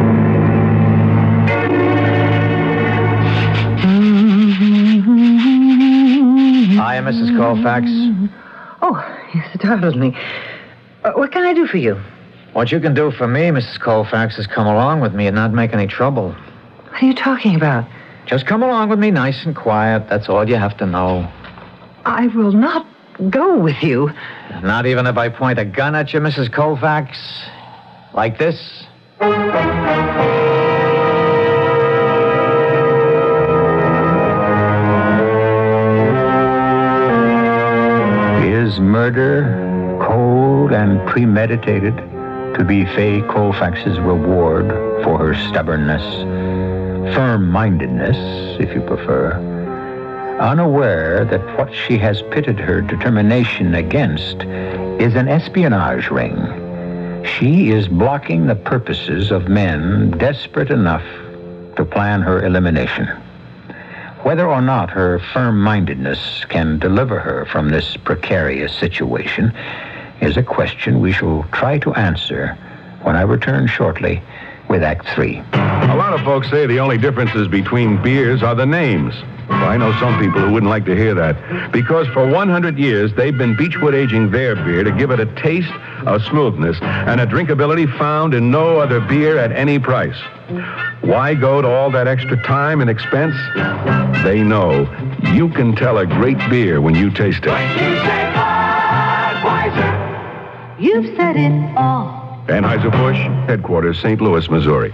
[SPEAKER 3] Hiya, Missus Colfax.
[SPEAKER 8] Oh, you startled me. Uh, what can I do for you?
[SPEAKER 3] What you can do for me, Missus Colfax, is come along with me and not make any trouble.
[SPEAKER 8] What are you talking about?
[SPEAKER 3] Just come along with me nice and quiet. That's all you have to know.
[SPEAKER 8] I will not go with you.
[SPEAKER 3] Not even if I point a gun at you, Missus Colfax? Like this?
[SPEAKER 11] premeditated to be Fay Colfax's reward for her stubbornness, firm-mindedness, if you prefer, unaware that what she has pitted her determination against is an espionage ring. She is blocking the purposes of men desperate enough to plan her elimination. Whether or not her firm-mindedness can deliver her from this precarious situation is a question we shall try to answer when I return shortly with Act Three.
[SPEAKER 15] A lot of folks say the only differences between beers are the names. Well, I know some people who wouldn't like to hear that, because for one hundred years they've been Beechwood aging their beer to give it a taste, a smoothness, and a drinkability found in no other beer at any price. Why go to all that extra time and expense? They know you can tell a great beer when you taste it.
[SPEAKER 17] You've said it all.
[SPEAKER 15] Anheuser-Busch, headquarters, Saint Louis, Missouri.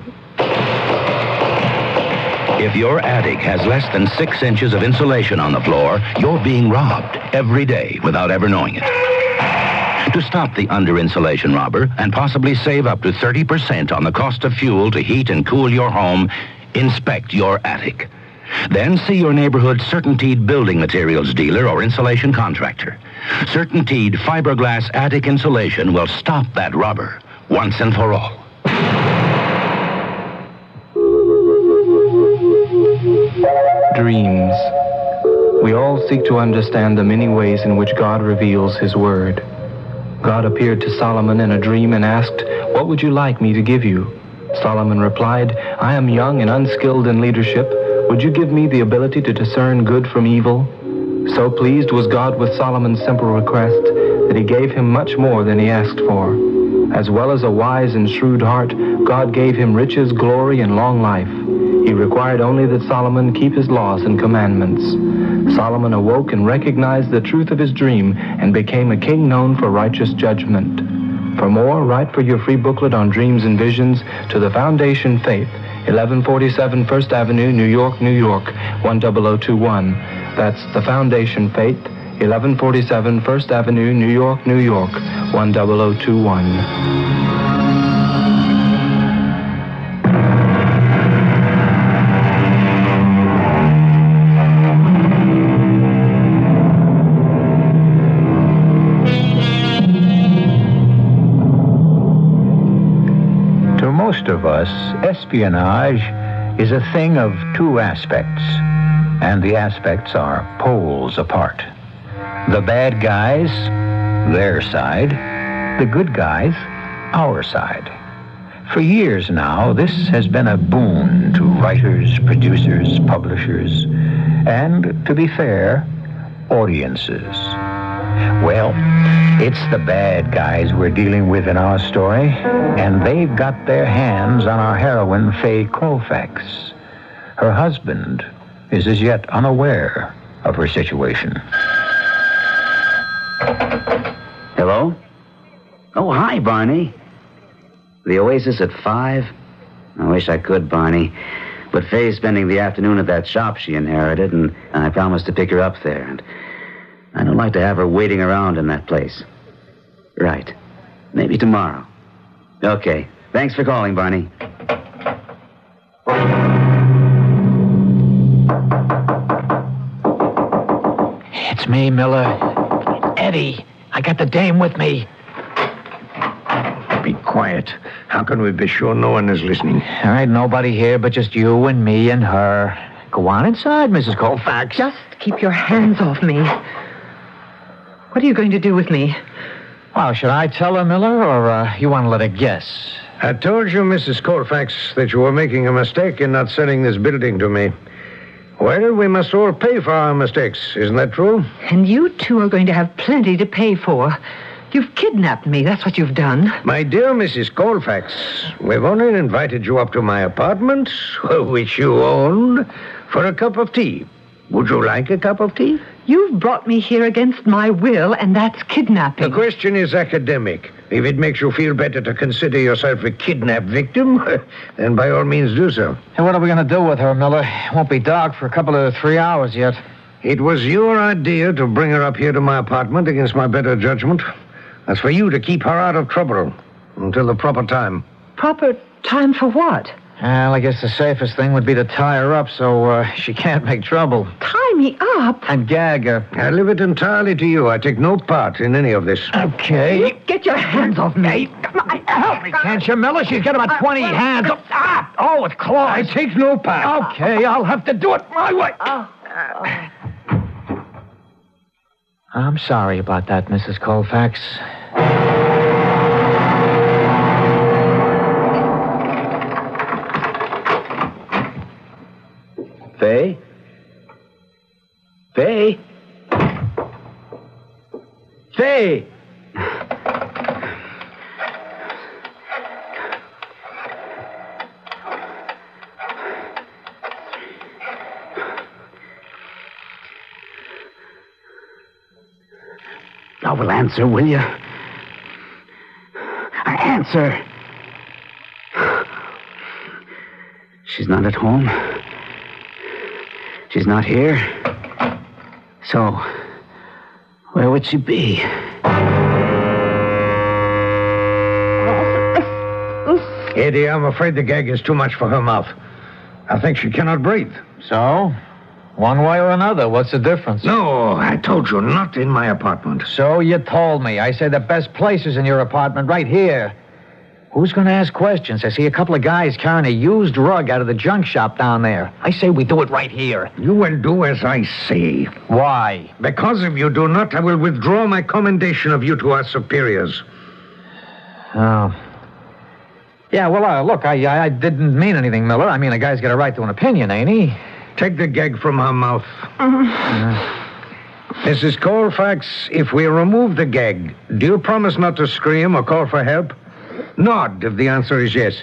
[SPEAKER 16] If your attic has less than six inches of insulation on the floor, you're being robbed every day without ever knowing it. To stop the under-insulation robber and possibly save up to thirty percent on the cost of fuel to heat and cool your home, inspect your attic. Then see your neighborhood Certainteed building materials dealer or insulation contractor. Certainteed fiberglass attic insulation will stop that robber once and for all.
[SPEAKER 4] Dreams. We all seek to understand the many ways in which God reveals His Word. God appeared to Solomon in a dream and asked, "What would you like me to give you?" Solomon replied, "I am young and unskilled in leadership. Would you give me the ability to discern good from evil?" So pleased was God with Solomon's simple request that He gave him much more than he asked for. As well as a wise and shrewd heart, God gave him riches, glory, and long life. He required only that Solomon keep His laws and commandments. Solomon awoke and recognized the truth of his dream and became a king known for righteous judgment. For more, write for your free booklet on dreams and visions to the Foundation Faith, eleven forty-seven First Avenue, New York, New York, one zero zero two one. That's the Foundation Faith, eleven forty-seven First Avenue, New York, New York, one zero zero two one.
[SPEAKER 11] Most of us, espionage is a thing of two aspects, and the aspects are poles apart. The bad guys, their side, the good guys, our side. For years now, this has been a boon to writers, producers, publishers, and, to be fair, audiences. Well, it's the bad guys we're dealing with in our story, and they've got their hands on our heroine, Fay Colfax. Her husband is as yet unaware of her situation.
[SPEAKER 19] Hello? Oh, hi, Barney. The Oasis at five? I wish I could, Barney. But Fay's spending the afternoon at that shop she inherited, and I promised to pick her up there, and I don't like to have her waiting around in that place. Right. Maybe tomorrow. Okay. Thanks for calling, Barney.
[SPEAKER 3] It's me, Miller. Eddie, I got the dame with me.
[SPEAKER 12] Be quiet. How can we be sure no one is listening?
[SPEAKER 3] There ain't nobody here but just you and me and her. Go on inside, Missus Colfax.
[SPEAKER 8] Just keep your hands off me. What are you going to do with me?
[SPEAKER 3] Well, should I tell her, Miller, or uh, you want to let her guess?
[SPEAKER 12] I told you, Missus Colfax, that you were making a mistake in not selling this building to me. Well, we must all pay for our mistakes. Isn't that true?
[SPEAKER 8] And you two are going to have plenty to pay for. You've kidnapped me. That's what you've done.
[SPEAKER 12] My dear Missus Colfax, we've only invited you up to my apartment, which you own, for a cup of tea. Would you like a cup of tea?
[SPEAKER 8] You've brought me here against my will, and that's kidnapping.
[SPEAKER 12] The question is academic. If it makes you feel better to consider yourself a kidnapped victim, then by all means do so.
[SPEAKER 3] And what are we going to do with her, Miller? It won't be dark for a couple of three hours yet.
[SPEAKER 12] It was your idea to bring her up here to my apartment against my better judgment. That's for you to keep her out of trouble until the proper time.
[SPEAKER 8] Proper time for what?
[SPEAKER 3] Well, I guess the safest thing would be to tie her up so uh, she can't make trouble.
[SPEAKER 8] Tie me up?
[SPEAKER 3] And gag her.
[SPEAKER 12] I leave it entirely to you. I take no part in any of this.
[SPEAKER 3] Okay.
[SPEAKER 8] Get your hands off me.
[SPEAKER 3] Help me, can't you, Miller? She's got about twenty hands. Oh, ah! Oh, with claws.
[SPEAKER 12] I take no part.
[SPEAKER 3] Okay, I'll have to do it my way. I'm sorry about that, Missus Colfax.
[SPEAKER 19] Faye? Faye? Faye! Now, will answer, will you? Answer! She's not at home. She's not here. So, where would she be?
[SPEAKER 12] Eddie, I'm afraid the gag is too much for her mouth. I think she cannot breathe.
[SPEAKER 3] So? One way or another, what's the difference?
[SPEAKER 12] No, I told you, not in my apartment.
[SPEAKER 3] So you told me. I said the best place is in your apartment, right here. Who's going to ask questions? I see a couple of guys carrying a used rug out of the junk shop down there. I say we do it right here.
[SPEAKER 12] You will do as I say.
[SPEAKER 3] Why?
[SPEAKER 12] Because if you do not, I will withdraw my commendation of you to our superiors.
[SPEAKER 3] Oh. Yeah, well, uh, look, I, I I didn't mean anything, Miller. I mean, a guy's got a right to an opinion, ain't he?
[SPEAKER 12] Take the gag from her mouth. Uh, Missus Colfax, if we remove the gag, do you promise not to scream or call for help? Nod if the answer is yes.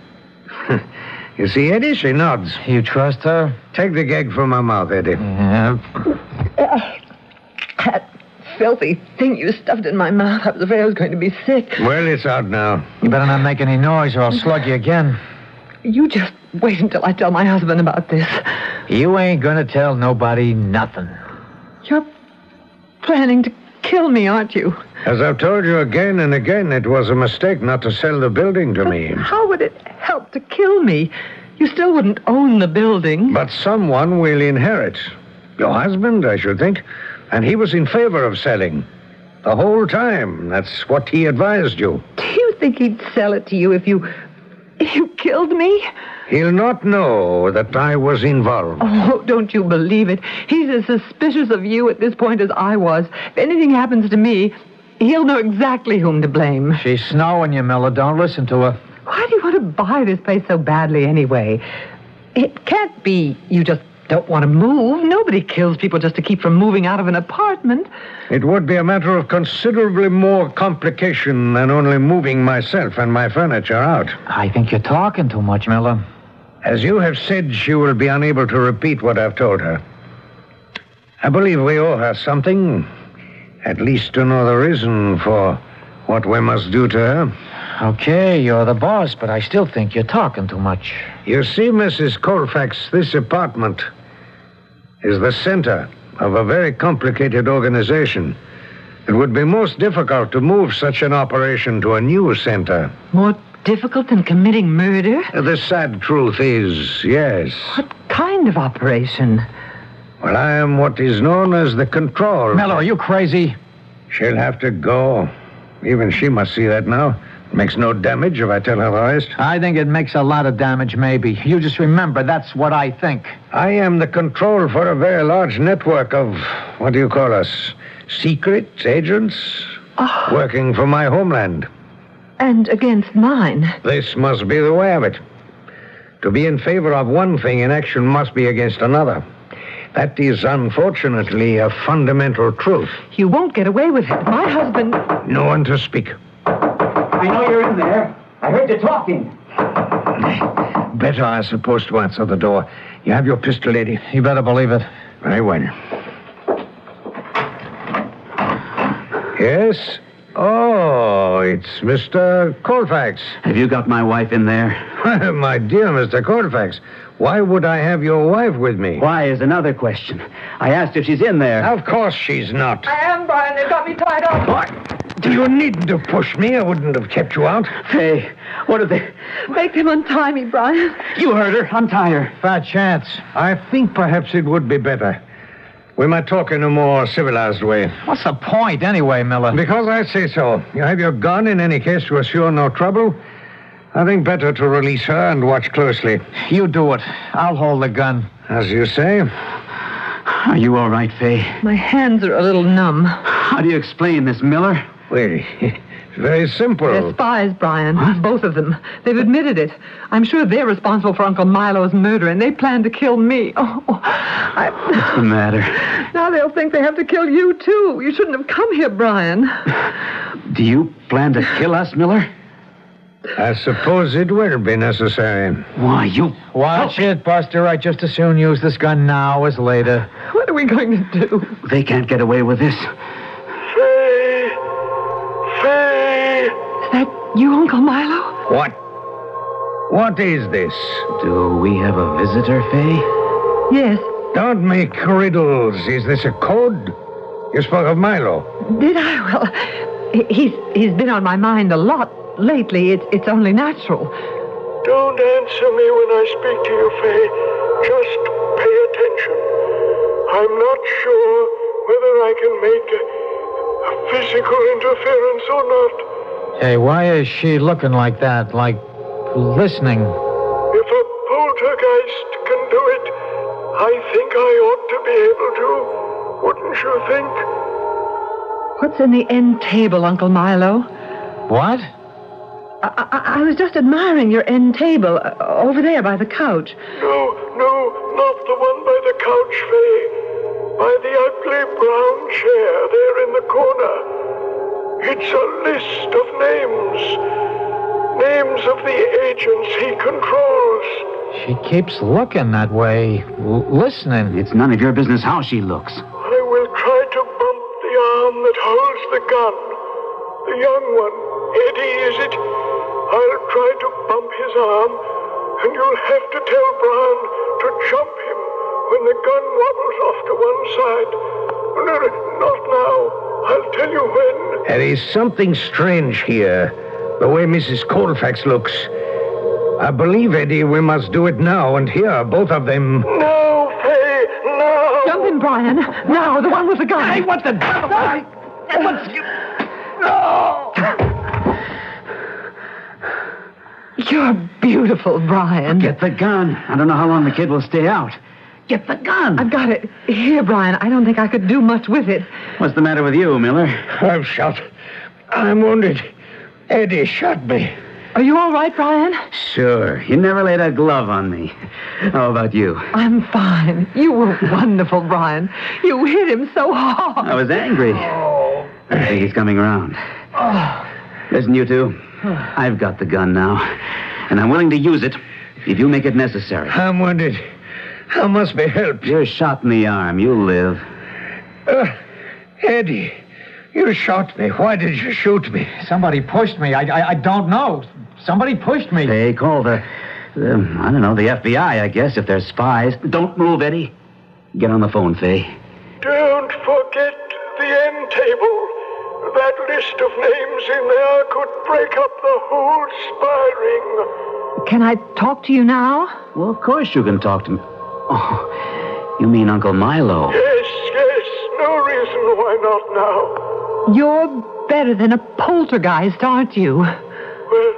[SPEAKER 12] You see, Eddie, she nods.
[SPEAKER 3] You trust her?
[SPEAKER 12] Take the gag from her mouth, Eddie.
[SPEAKER 3] Yeah.
[SPEAKER 8] Uh, that filthy thing you stuffed in my mouth. I was afraid I was going to be sick.
[SPEAKER 12] Well, it's out now.
[SPEAKER 3] You better not make any noise or I'll slug you again.
[SPEAKER 8] You just wait until I tell my husband about this.
[SPEAKER 3] You ain't gonna tell nobody nothing.
[SPEAKER 8] You're planning to kill me, aren't you?
[SPEAKER 12] As I've told you again and again, it was a mistake not to sell the building to
[SPEAKER 8] but
[SPEAKER 12] me.
[SPEAKER 8] How would it help to kill me? You still wouldn't own the building.
[SPEAKER 12] But someone will inherit. Your husband, I should think. And he was in favor of selling. The whole time. That's what he advised you.
[SPEAKER 8] Do you think he'd sell it to you if you... if you killed me?
[SPEAKER 12] He'll not know that I was involved.
[SPEAKER 8] Oh, don't you believe it. He's as suspicious of you at this point as I was. If anything happens to me, he'll know exactly whom to blame.
[SPEAKER 3] She's snowing you, Miller. Don't listen to her.
[SPEAKER 8] Why do you want to buy this place so badly anyway? It can't be you just don't want to move. Nobody kills people just to keep from moving out of an apartment.
[SPEAKER 12] It would be a matter of considerably more complication than only moving myself and my furniture out.
[SPEAKER 3] I think you're talking too much, Miller.
[SPEAKER 12] As you have said, she will be unable to repeat what I've told her. I believe we owe her something, at least to know the reason for what we must do to her.
[SPEAKER 3] Okay, you're the boss, but I still think you're talking too much.
[SPEAKER 12] You see, Missus Colfax, this apartment is the center of a very complicated organization. It would be most difficult to move such an operation to a new center.
[SPEAKER 8] More difficult than committing murder?
[SPEAKER 12] The sad truth is, yes.
[SPEAKER 8] What kind of operation?
[SPEAKER 12] Well, I am what is known as the control.
[SPEAKER 3] Miller, are you crazy?
[SPEAKER 12] She'll have to go. Even she must see that now. It makes no damage if I tell her the rest.
[SPEAKER 3] I think it makes a lot of damage, maybe. You just remember, that's what I think.
[SPEAKER 12] I am the control for a very large network of, what do you call us, secret agents
[SPEAKER 8] oh.
[SPEAKER 12] working for my homeland.
[SPEAKER 8] And against mine.
[SPEAKER 12] This must be the way of it. To be in favor of one thing in action must be against another. That is, unfortunately, a fundamental truth.
[SPEAKER 8] You won't get away with it. My husband...
[SPEAKER 12] No one to speak.
[SPEAKER 19] I know you're in there. I heard you talking.
[SPEAKER 12] Better, I suppose, to answer the door. You have your pistol, lady?
[SPEAKER 3] You better believe it.
[SPEAKER 12] Very well. Yes? Oh, it's Mister Colfax.
[SPEAKER 19] Have you got my wife in there?
[SPEAKER 12] My dear Mister Colfax, why would I have your wife with me?
[SPEAKER 19] Why is another question. I asked if she's in there.
[SPEAKER 12] Of course she's not.
[SPEAKER 8] I am, Brian. They've got me tied up.
[SPEAKER 12] What? You needn't have pushed me. I wouldn't have kept you out.
[SPEAKER 19] Hey, what are they?
[SPEAKER 8] Make them untie me, Brian.
[SPEAKER 19] You heard her. Untie her.
[SPEAKER 12] Fat chance. I think perhaps it would be better. We might talk in a more civilized way.
[SPEAKER 3] What's the point, anyway, Miller?
[SPEAKER 12] Because I say so. You have your gun in any case to assure no trouble. I think better to release her and watch closely.
[SPEAKER 3] You do it. I'll hold the gun.
[SPEAKER 12] As you say.
[SPEAKER 19] Are you all right, Fay?
[SPEAKER 8] My hands are a little numb.
[SPEAKER 19] How do you explain this, Miller?
[SPEAKER 12] Well, it's very simple.
[SPEAKER 8] They're spies, Brian. Huh? Both of them. They've admitted it. I'm sure they're responsible for Uncle Milo's murder, and they plan to kill me. Oh, I...
[SPEAKER 19] What's the matter?
[SPEAKER 8] Now they'll think they have to kill you, too. You shouldn't have come here, Brian.
[SPEAKER 19] Do you plan to kill us, Miller?
[SPEAKER 12] I suppose it will be necessary.
[SPEAKER 19] Why, you...
[SPEAKER 3] Watch it, Buster. I'd just as soon use this gun now as later.
[SPEAKER 8] What are we going to do?
[SPEAKER 19] They can't get away with this.
[SPEAKER 20] Fay! Fay!
[SPEAKER 8] Is that you, Uncle Milo?
[SPEAKER 12] What? What is this?
[SPEAKER 19] Do we have a visitor, Fay?
[SPEAKER 8] Yes.
[SPEAKER 12] Don't make riddles. Is this a code? You spoke of Milo.
[SPEAKER 8] Did I? Well, he's he's been on my mind a lot lately. It's it's only natural.
[SPEAKER 20] Don't answer me when I speak to you, Fay. Just pay attention. I'm not sure whether I can make a, a physical interference or not.
[SPEAKER 3] Hey, why is she looking like that? Like listening?
[SPEAKER 20] If a poltergeist can do it, I think I ought to be able to. Wouldn't you think?
[SPEAKER 8] What's in the end table, Uncle Milo?
[SPEAKER 3] What?
[SPEAKER 8] I, I, I was just admiring your end table uh, over there by the couch.
[SPEAKER 20] No, no, not the one by the couch, Fay. By the ugly brown chair there in the corner. It's a list of names. Names of the agents he controls.
[SPEAKER 3] She keeps looking that way, l- listening.
[SPEAKER 19] It's none of your business how she looks.
[SPEAKER 20] I will try to bump the arm that holds the gun. The young one. Eddie, is it? I'll try to bump his arm, and you'll have to tell Brian to jump him when the gun wobbles off to one side. No, not now. I'll tell you when.
[SPEAKER 12] There is something strange here. The way Missus Colfax looks. I believe, Eddie, we must do it now, and here, both of them.
[SPEAKER 20] No, Fay, no!
[SPEAKER 8] Jump in, Brian. Now, the one with the gun.
[SPEAKER 19] Hey, what the devil? What's you...
[SPEAKER 20] No!
[SPEAKER 8] You're beautiful, Brian.
[SPEAKER 19] Get the gun. I don't know how long the kid will stay out. Get the gun.
[SPEAKER 8] I've got it. Here, Brian. I don't think I could do much with it.
[SPEAKER 19] What's the matter with you, Miller?
[SPEAKER 12] I'm shot. I'm wounded. Eddie shot me.
[SPEAKER 8] Are you all right, Brian?
[SPEAKER 19] Sure. You never laid a glove on me. How about you?
[SPEAKER 8] I'm fine. You were wonderful, Brian. You hit him so hard.
[SPEAKER 19] I was angry. I think he's coming around.
[SPEAKER 8] Oh.
[SPEAKER 19] Listen, you two. I've got the gun now, and I'm willing to use it if you make it necessary.
[SPEAKER 12] I'm wounded. I must be helped.
[SPEAKER 19] You're shot in the arm. You'll live.
[SPEAKER 12] Uh, Eddie, you shot me. Why did you shoot me?
[SPEAKER 3] Somebody pushed me. I, I, I don't know. Somebody pushed me.
[SPEAKER 19] They called the, um, I don't know, the F B I, I guess, if they're spies. Don't move, Eddie. Get on the phone, Fay.
[SPEAKER 20] Don't forget the end table. That list of names in there could break up the whole spy ring.
[SPEAKER 8] Can I talk to you now?
[SPEAKER 19] Well, of course you can talk to me. Oh, you mean Uncle Milo?
[SPEAKER 20] Yes, yes. No reason why not now.
[SPEAKER 8] You're better than a poltergeist, aren't you?
[SPEAKER 20] Well,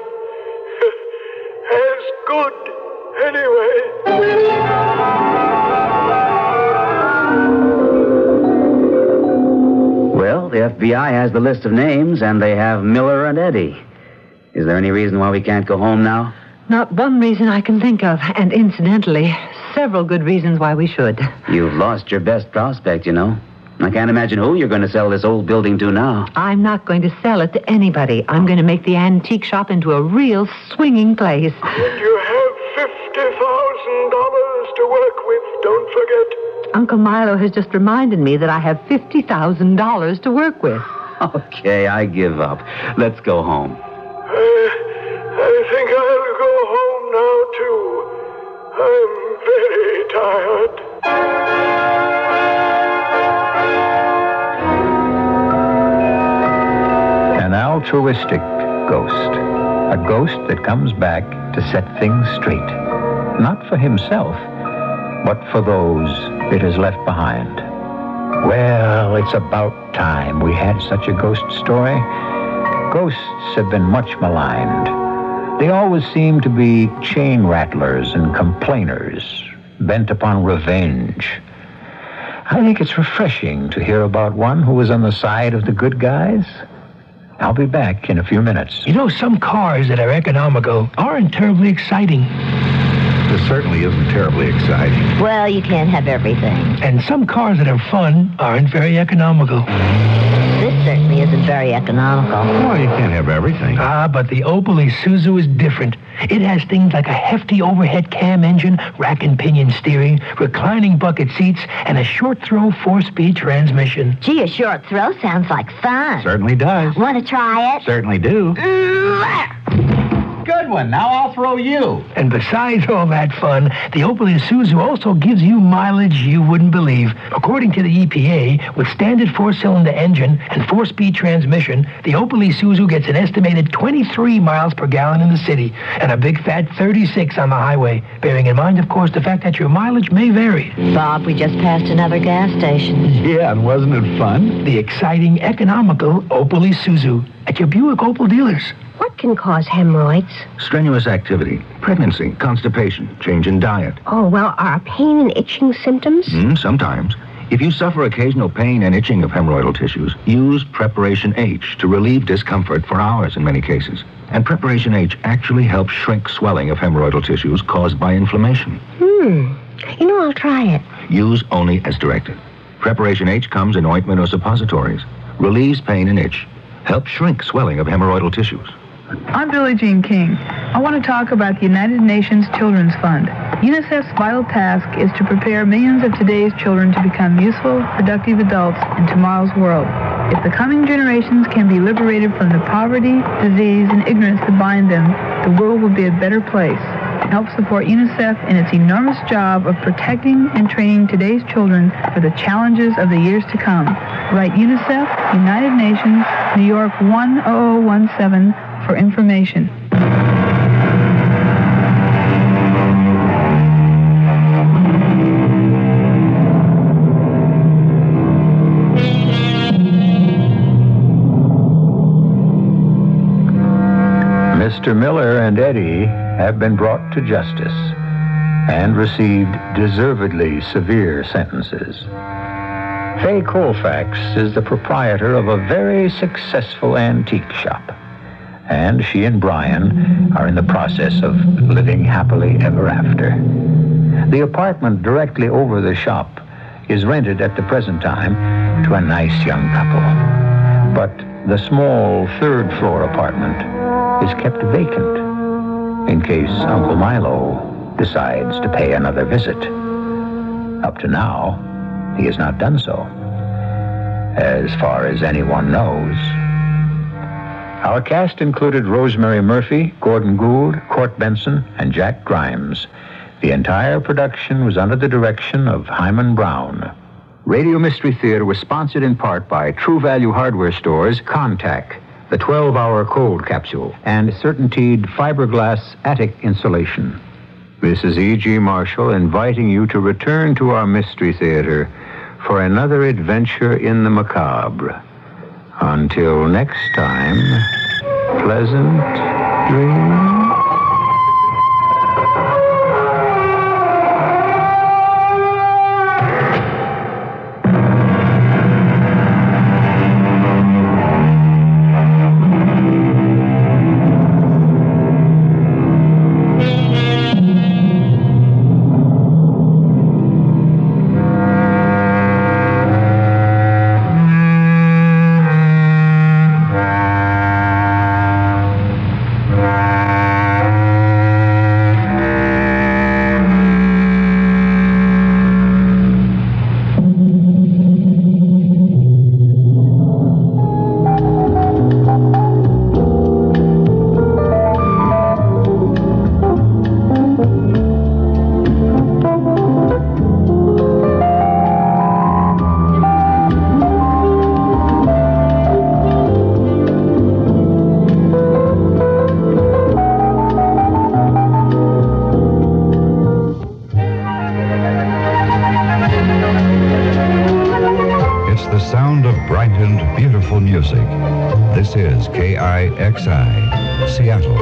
[SPEAKER 20] as good, anyway.
[SPEAKER 19] Well, the F B I has the list of names, and they have Miller and Eddie. Is there any reason why we can't go home now?
[SPEAKER 8] Not one reason I can think of, and incidentally, several good reasons why we should.
[SPEAKER 19] You've lost your best prospect, you know. I can't imagine who you're going to sell this old building to now.
[SPEAKER 8] I'm not going to sell it to anybody. I'm going to make the antique shop into a real swinging place.
[SPEAKER 20] And you have fifty thousand dollars to work with, don't forget.
[SPEAKER 8] Uncle Milo has just reminded me that I have fifty thousand dollars to work with.
[SPEAKER 19] Okay, I give up. Let's go home.
[SPEAKER 20] Uh, I think I'll go home now, too. I'm very tired.
[SPEAKER 14] altruistic ghost. A ghost that comes back to set things straight. Not for himself, but for those it has left behind. Well, it's about time we had such a ghost story. Ghosts have been much maligned. They always seem to be chain rattlers and complainers, bent upon revenge. I think it's refreshing to hear about one who was on the side of the good guys. I'll be back in a few minutes.
[SPEAKER 5] You know, some cars that are economical aren't terribly exciting.
[SPEAKER 15] This certainly isn't terribly exciting.
[SPEAKER 7] Well, you can't have everything.
[SPEAKER 5] And some cars that are fun aren't very economical.
[SPEAKER 7] This certainly isn't very economical.
[SPEAKER 15] Well, you can't have everything.
[SPEAKER 5] Ah, but the Opel Isuzu is different. It has things like a hefty overhead cam engine, rack and pinion steering, reclining bucket seats, and a short-throw four-speed transmission.
[SPEAKER 7] Gee, a short throw sounds like fun.
[SPEAKER 15] Certainly does.
[SPEAKER 7] Want to try it?
[SPEAKER 15] Certainly do.
[SPEAKER 14] Good one. Now I'll throw you.
[SPEAKER 5] And besides all that fun, the Opel Isuzu also gives you mileage you wouldn't believe. According to the E P A, with standard four-cylinder engine and four-speed transmission, the Opel Isuzu gets an estimated twenty-three miles per gallon in the city and a big fat thirty-six on the highway, bearing in mind, of course, the fact that your mileage may vary.
[SPEAKER 7] Bob, we just passed another gas station.
[SPEAKER 15] Yeah, and wasn't it fun?
[SPEAKER 5] The exciting, economical Opel Isuzu at your Buick Opel dealers.
[SPEAKER 7] What can cause hemorrhoids?
[SPEAKER 9] Strenuous activity, pregnancy, constipation, change in diet.
[SPEAKER 7] Oh, well, are pain and itching symptoms?
[SPEAKER 9] Mm, sometimes. If you suffer occasional pain and itching of hemorrhoidal tissues, use Preparation H to relieve discomfort for hours in many cases. And Preparation H actually helps shrink swelling of hemorrhoidal tissues caused by inflammation.
[SPEAKER 7] Hmm. You know, I'll try it.
[SPEAKER 9] Use only as directed. Preparation H comes in ointment or suppositories. Relieves pain and itch. Helps shrink swelling of hemorrhoidal tissues.
[SPEAKER 23] I'm Billie Jean King. I want to talk about the United Nations Children's Fund. UNICEF's vital task is to prepare millions of today's children to become useful, productive adults in tomorrow's world. If the coming generations can be liberated from the poverty, disease, and ignorance that bind them, the world will be a better place. Help support UNICEF in its enormous job of protecting and training today's children for the challenges of the years to come. Write UNICEF, United Nations, New York one oh oh one seven for information.
[SPEAKER 14] Mister Miller and Eddie have been brought to justice and received deservedly severe sentences. Fay Colfax is the proprietor of a very successful antique shop, and she and Brian are in the process of living happily ever after. The apartment directly over the shop is rented at the present time to a nice young couple, but the small third-floor apartment is kept vacant in case Uncle Milo decides to pay another visit. Up to now, he has not done so, as far as anyone knows. Our cast included Rosemary Murphy, Gordon Gould, Court Benson, and Jack Grimes. The entire production was under the direction of Hyman Brown. Radio Mystery Theater was sponsored in part by True Value Hardware Stores, Contact, the twelve-hour cold capsule, and Certainteed fiberglass attic insulation. This is E G. Marshall inviting you to return to our Mystery Theater for another adventure in the macabre. Until next time, pleasant dreams.
[SPEAKER 17] Bye.
[SPEAKER 1] sound of bright and beautiful music. This is K I X I, Seattle.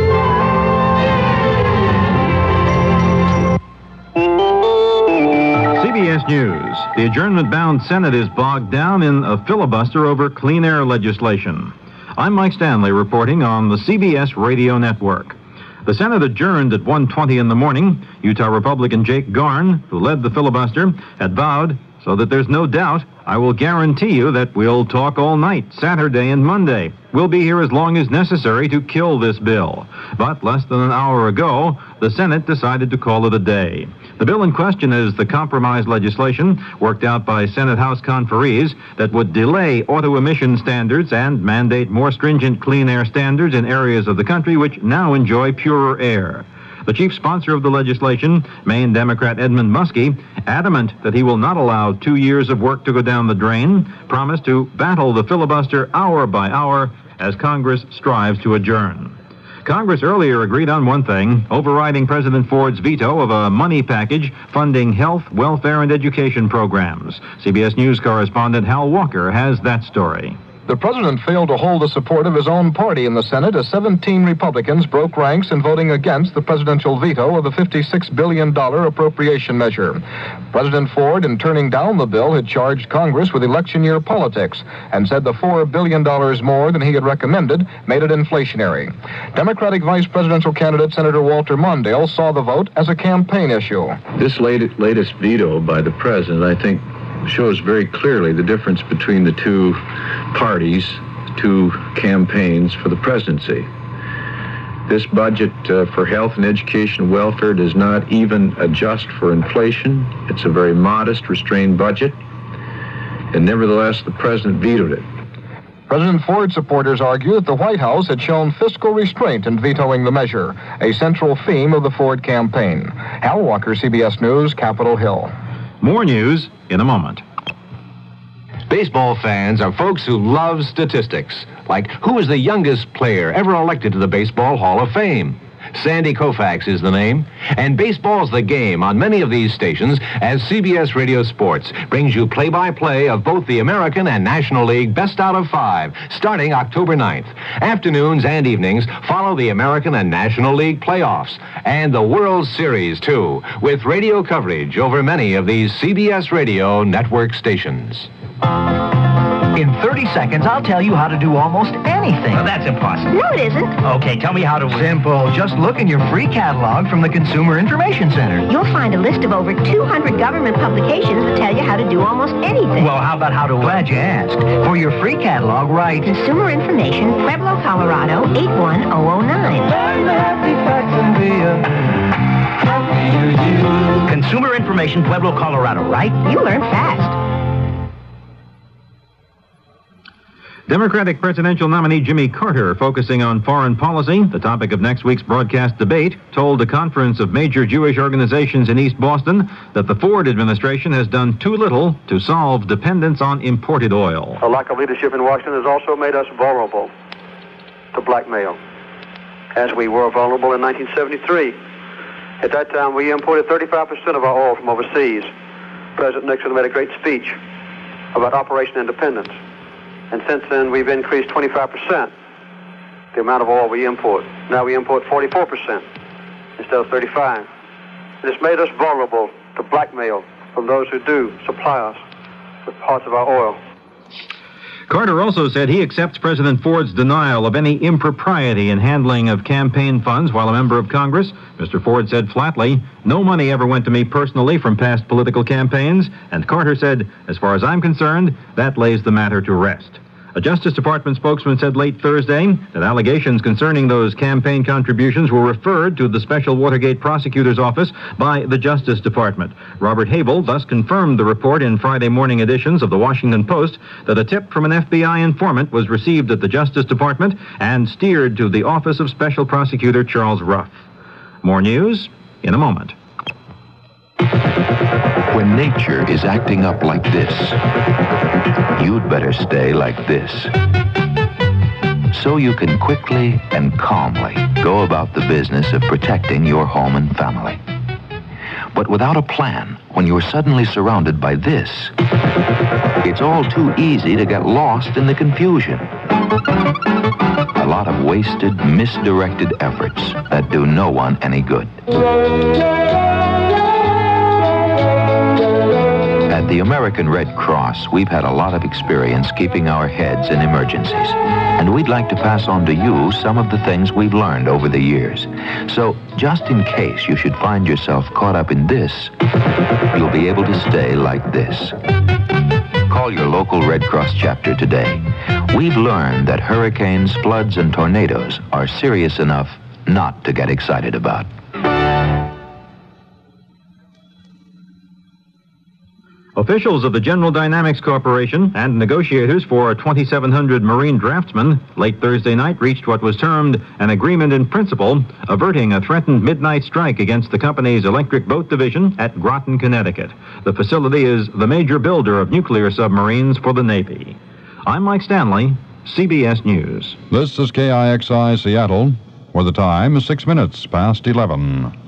[SPEAKER 2] C B S News. The adjournment-bound Senate is bogged down in a filibuster over clean air legislation. I'm Mike Stanley reporting on the C B S Radio Network. The Senate adjourned at one twenty in the morning. Utah Republican Jake Garn, who led the filibuster, had vowed, so that there's no doubt, I will guarantee you that we'll talk all night, Saturday and Monday. We'll be here as long as necessary to kill this bill. But less than an hour ago, the Senate decided to call it a day. The bill in question is the compromise legislation worked out by Senate House conferees that would delay auto emission standards and mandate more stringent clean air standards in areas of the country which now enjoy purer air. The chief sponsor of the legislation, Maine Democrat Edmund Muskie, adamant that he will not allow two years of work to go down the drain, promised to battle the filibuster hour by hour as Congress strives to adjourn. Congress earlier agreed on one thing, overriding President Ford's veto of a money package funding health, welfare, and education programs. C B S News correspondent Hal Walker has that story.
[SPEAKER 6] The president failed to hold the support of his own party in the Senate as seventeen Republicans broke ranks in voting against the presidential veto of the fifty-six billion dollars appropriation measure. President Ford, in turning down the bill, had charged Congress with election year politics and said the four billion dollars more than he had recommended made it inflationary. Democratic vice presidential candidate Senator Walter Mondale saw the vote as a campaign issue.
[SPEAKER 10] This late, latest veto by the president, I think, shows very clearly the difference between the two parties, two campaigns for the presidency. This budget uh, for health and education and welfare does not even adjust for inflation. It's a very modest, restrained budget, and nevertheless, the president vetoed it.
[SPEAKER 6] President Ford supporters argue that the White House had shown fiscal restraint in vetoing the measure, a central theme of the Ford campaign. Hal Walker, C B S News, Capitol Hill.
[SPEAKER 2] More news in a moment.
[SPEAKER 24] Baseball fans are folks who love statistics, like who is the youngest player ever elected to the Baseball Hall of Fame. Sandy Koufax is the name, and Baseball's the Game on many of these stations as C B S Radio Sports brings you play-by-play of both the American and National League Best Out of Five, starting October ninth. Afternoons and evenings follow the American and National League playoffs and the World Series, too, with radio coverage over many of these C B S Radio network stations.
[SPEAKER 25] In thirty seconds, I'll tell you how to do almost anything.
[SPEAKER 8] Well, that's impossible.
[SPEAKER 7] No, it isn't.
[SPEAKER 25] Okay, tell me how to... Simple. Just look in your free catalog from the Consumer Information Center.
[SPEAKER 7] You'll find a list of over two hundred government publications that tell you how to do almost anything.
[SPEAKER 25] Well, how about how to... Glad you asked. For your free catalog, write...
[SPEAKER 7] Consumer Information, Pueblo, Colorado, eight one zero zero nine.
[SPEAKER 25] Consumer Information, Pueblo, Colorado, right?
[SPEAKER 7] You learn fast.
[SPEAKER 2] Democratic presidential nominee Jimmy Carter, focusing on foreign policy, the topic of next week's broadcast debate, told a conference of major Jewish organizations in East Boston that the Ford administration has done too little to solve dependence on imported oil.
[SPEAKER 26] A lack of leadership in Washington has also made us vulnerable to blackmail, as we were vulnerable in nineteen seventy-three. At that time, we imported thirty-five percent of our oil from overseas. President Nixon made a great speech about Operation Independence. And since then, we've increased twenty-five percent the amount of oil we import. Now we import forty-four percent instead of thirty-five. It has made us vulnerable to blackmail from those who do supply us with parts of our oil.
[SPEAKER 2] Carter also said he accepts President Ford's denial of any impropriety in handling of campaign funds while a member of Congress. Mister Ford said flatly, no money ever went to me personally from past political campaigns, and Carter said, as far as I'm concerned, that lays the matter to rest. A Justice Department spokesman said late Thursday that allegations concerning those campaign contributions were referred to the Special Watergate Prosecutor's Office by the Justice Department. Robert Habel thus confirmed the report in Friday morning editions of the Washington Post that a tip from an F B I informant was received at the Justice Department and steered to the Office of Special Prosecutor Charles Ruff. More news in a moment.
[SPEAKER 16] When nature is acting up like this, you'd better stay like this. So you can quickly and calmly go about the business of protecting your home and family. But without a plan, when you're suddenly surrounded by this, it's all too easy to get lost in the confusion. A lot of wasted, misdirected efforts that do no one any good. At the American Red Cross, we've had a lot of experience keeping our heads in emergencies. And we'd like to pass on to you some of the things we've learned over the years. So, just in case you should find yourself caught up in this, you'll be able to stay like this. Call your local Red Cross chapter today. We've learned that hurricanes, floods, and tornadoes are serious enough not to get excited about.
[SPEAKER 2] Officials of the General Dynamics Corporation and negotiators for twenty-seven hundred Marine draftsmen late Thursday night reached what was termed an agreement in principle, averting a threatened midnight strike against the company's electric boat division at Groton, Connecticut. The facility is the major builder of nuclear submarines for the Navy. I'm Mike Stanley, C B S News.
[SPEAKER 1] This is K I X I Seattle, where the time is six minutes past eleven.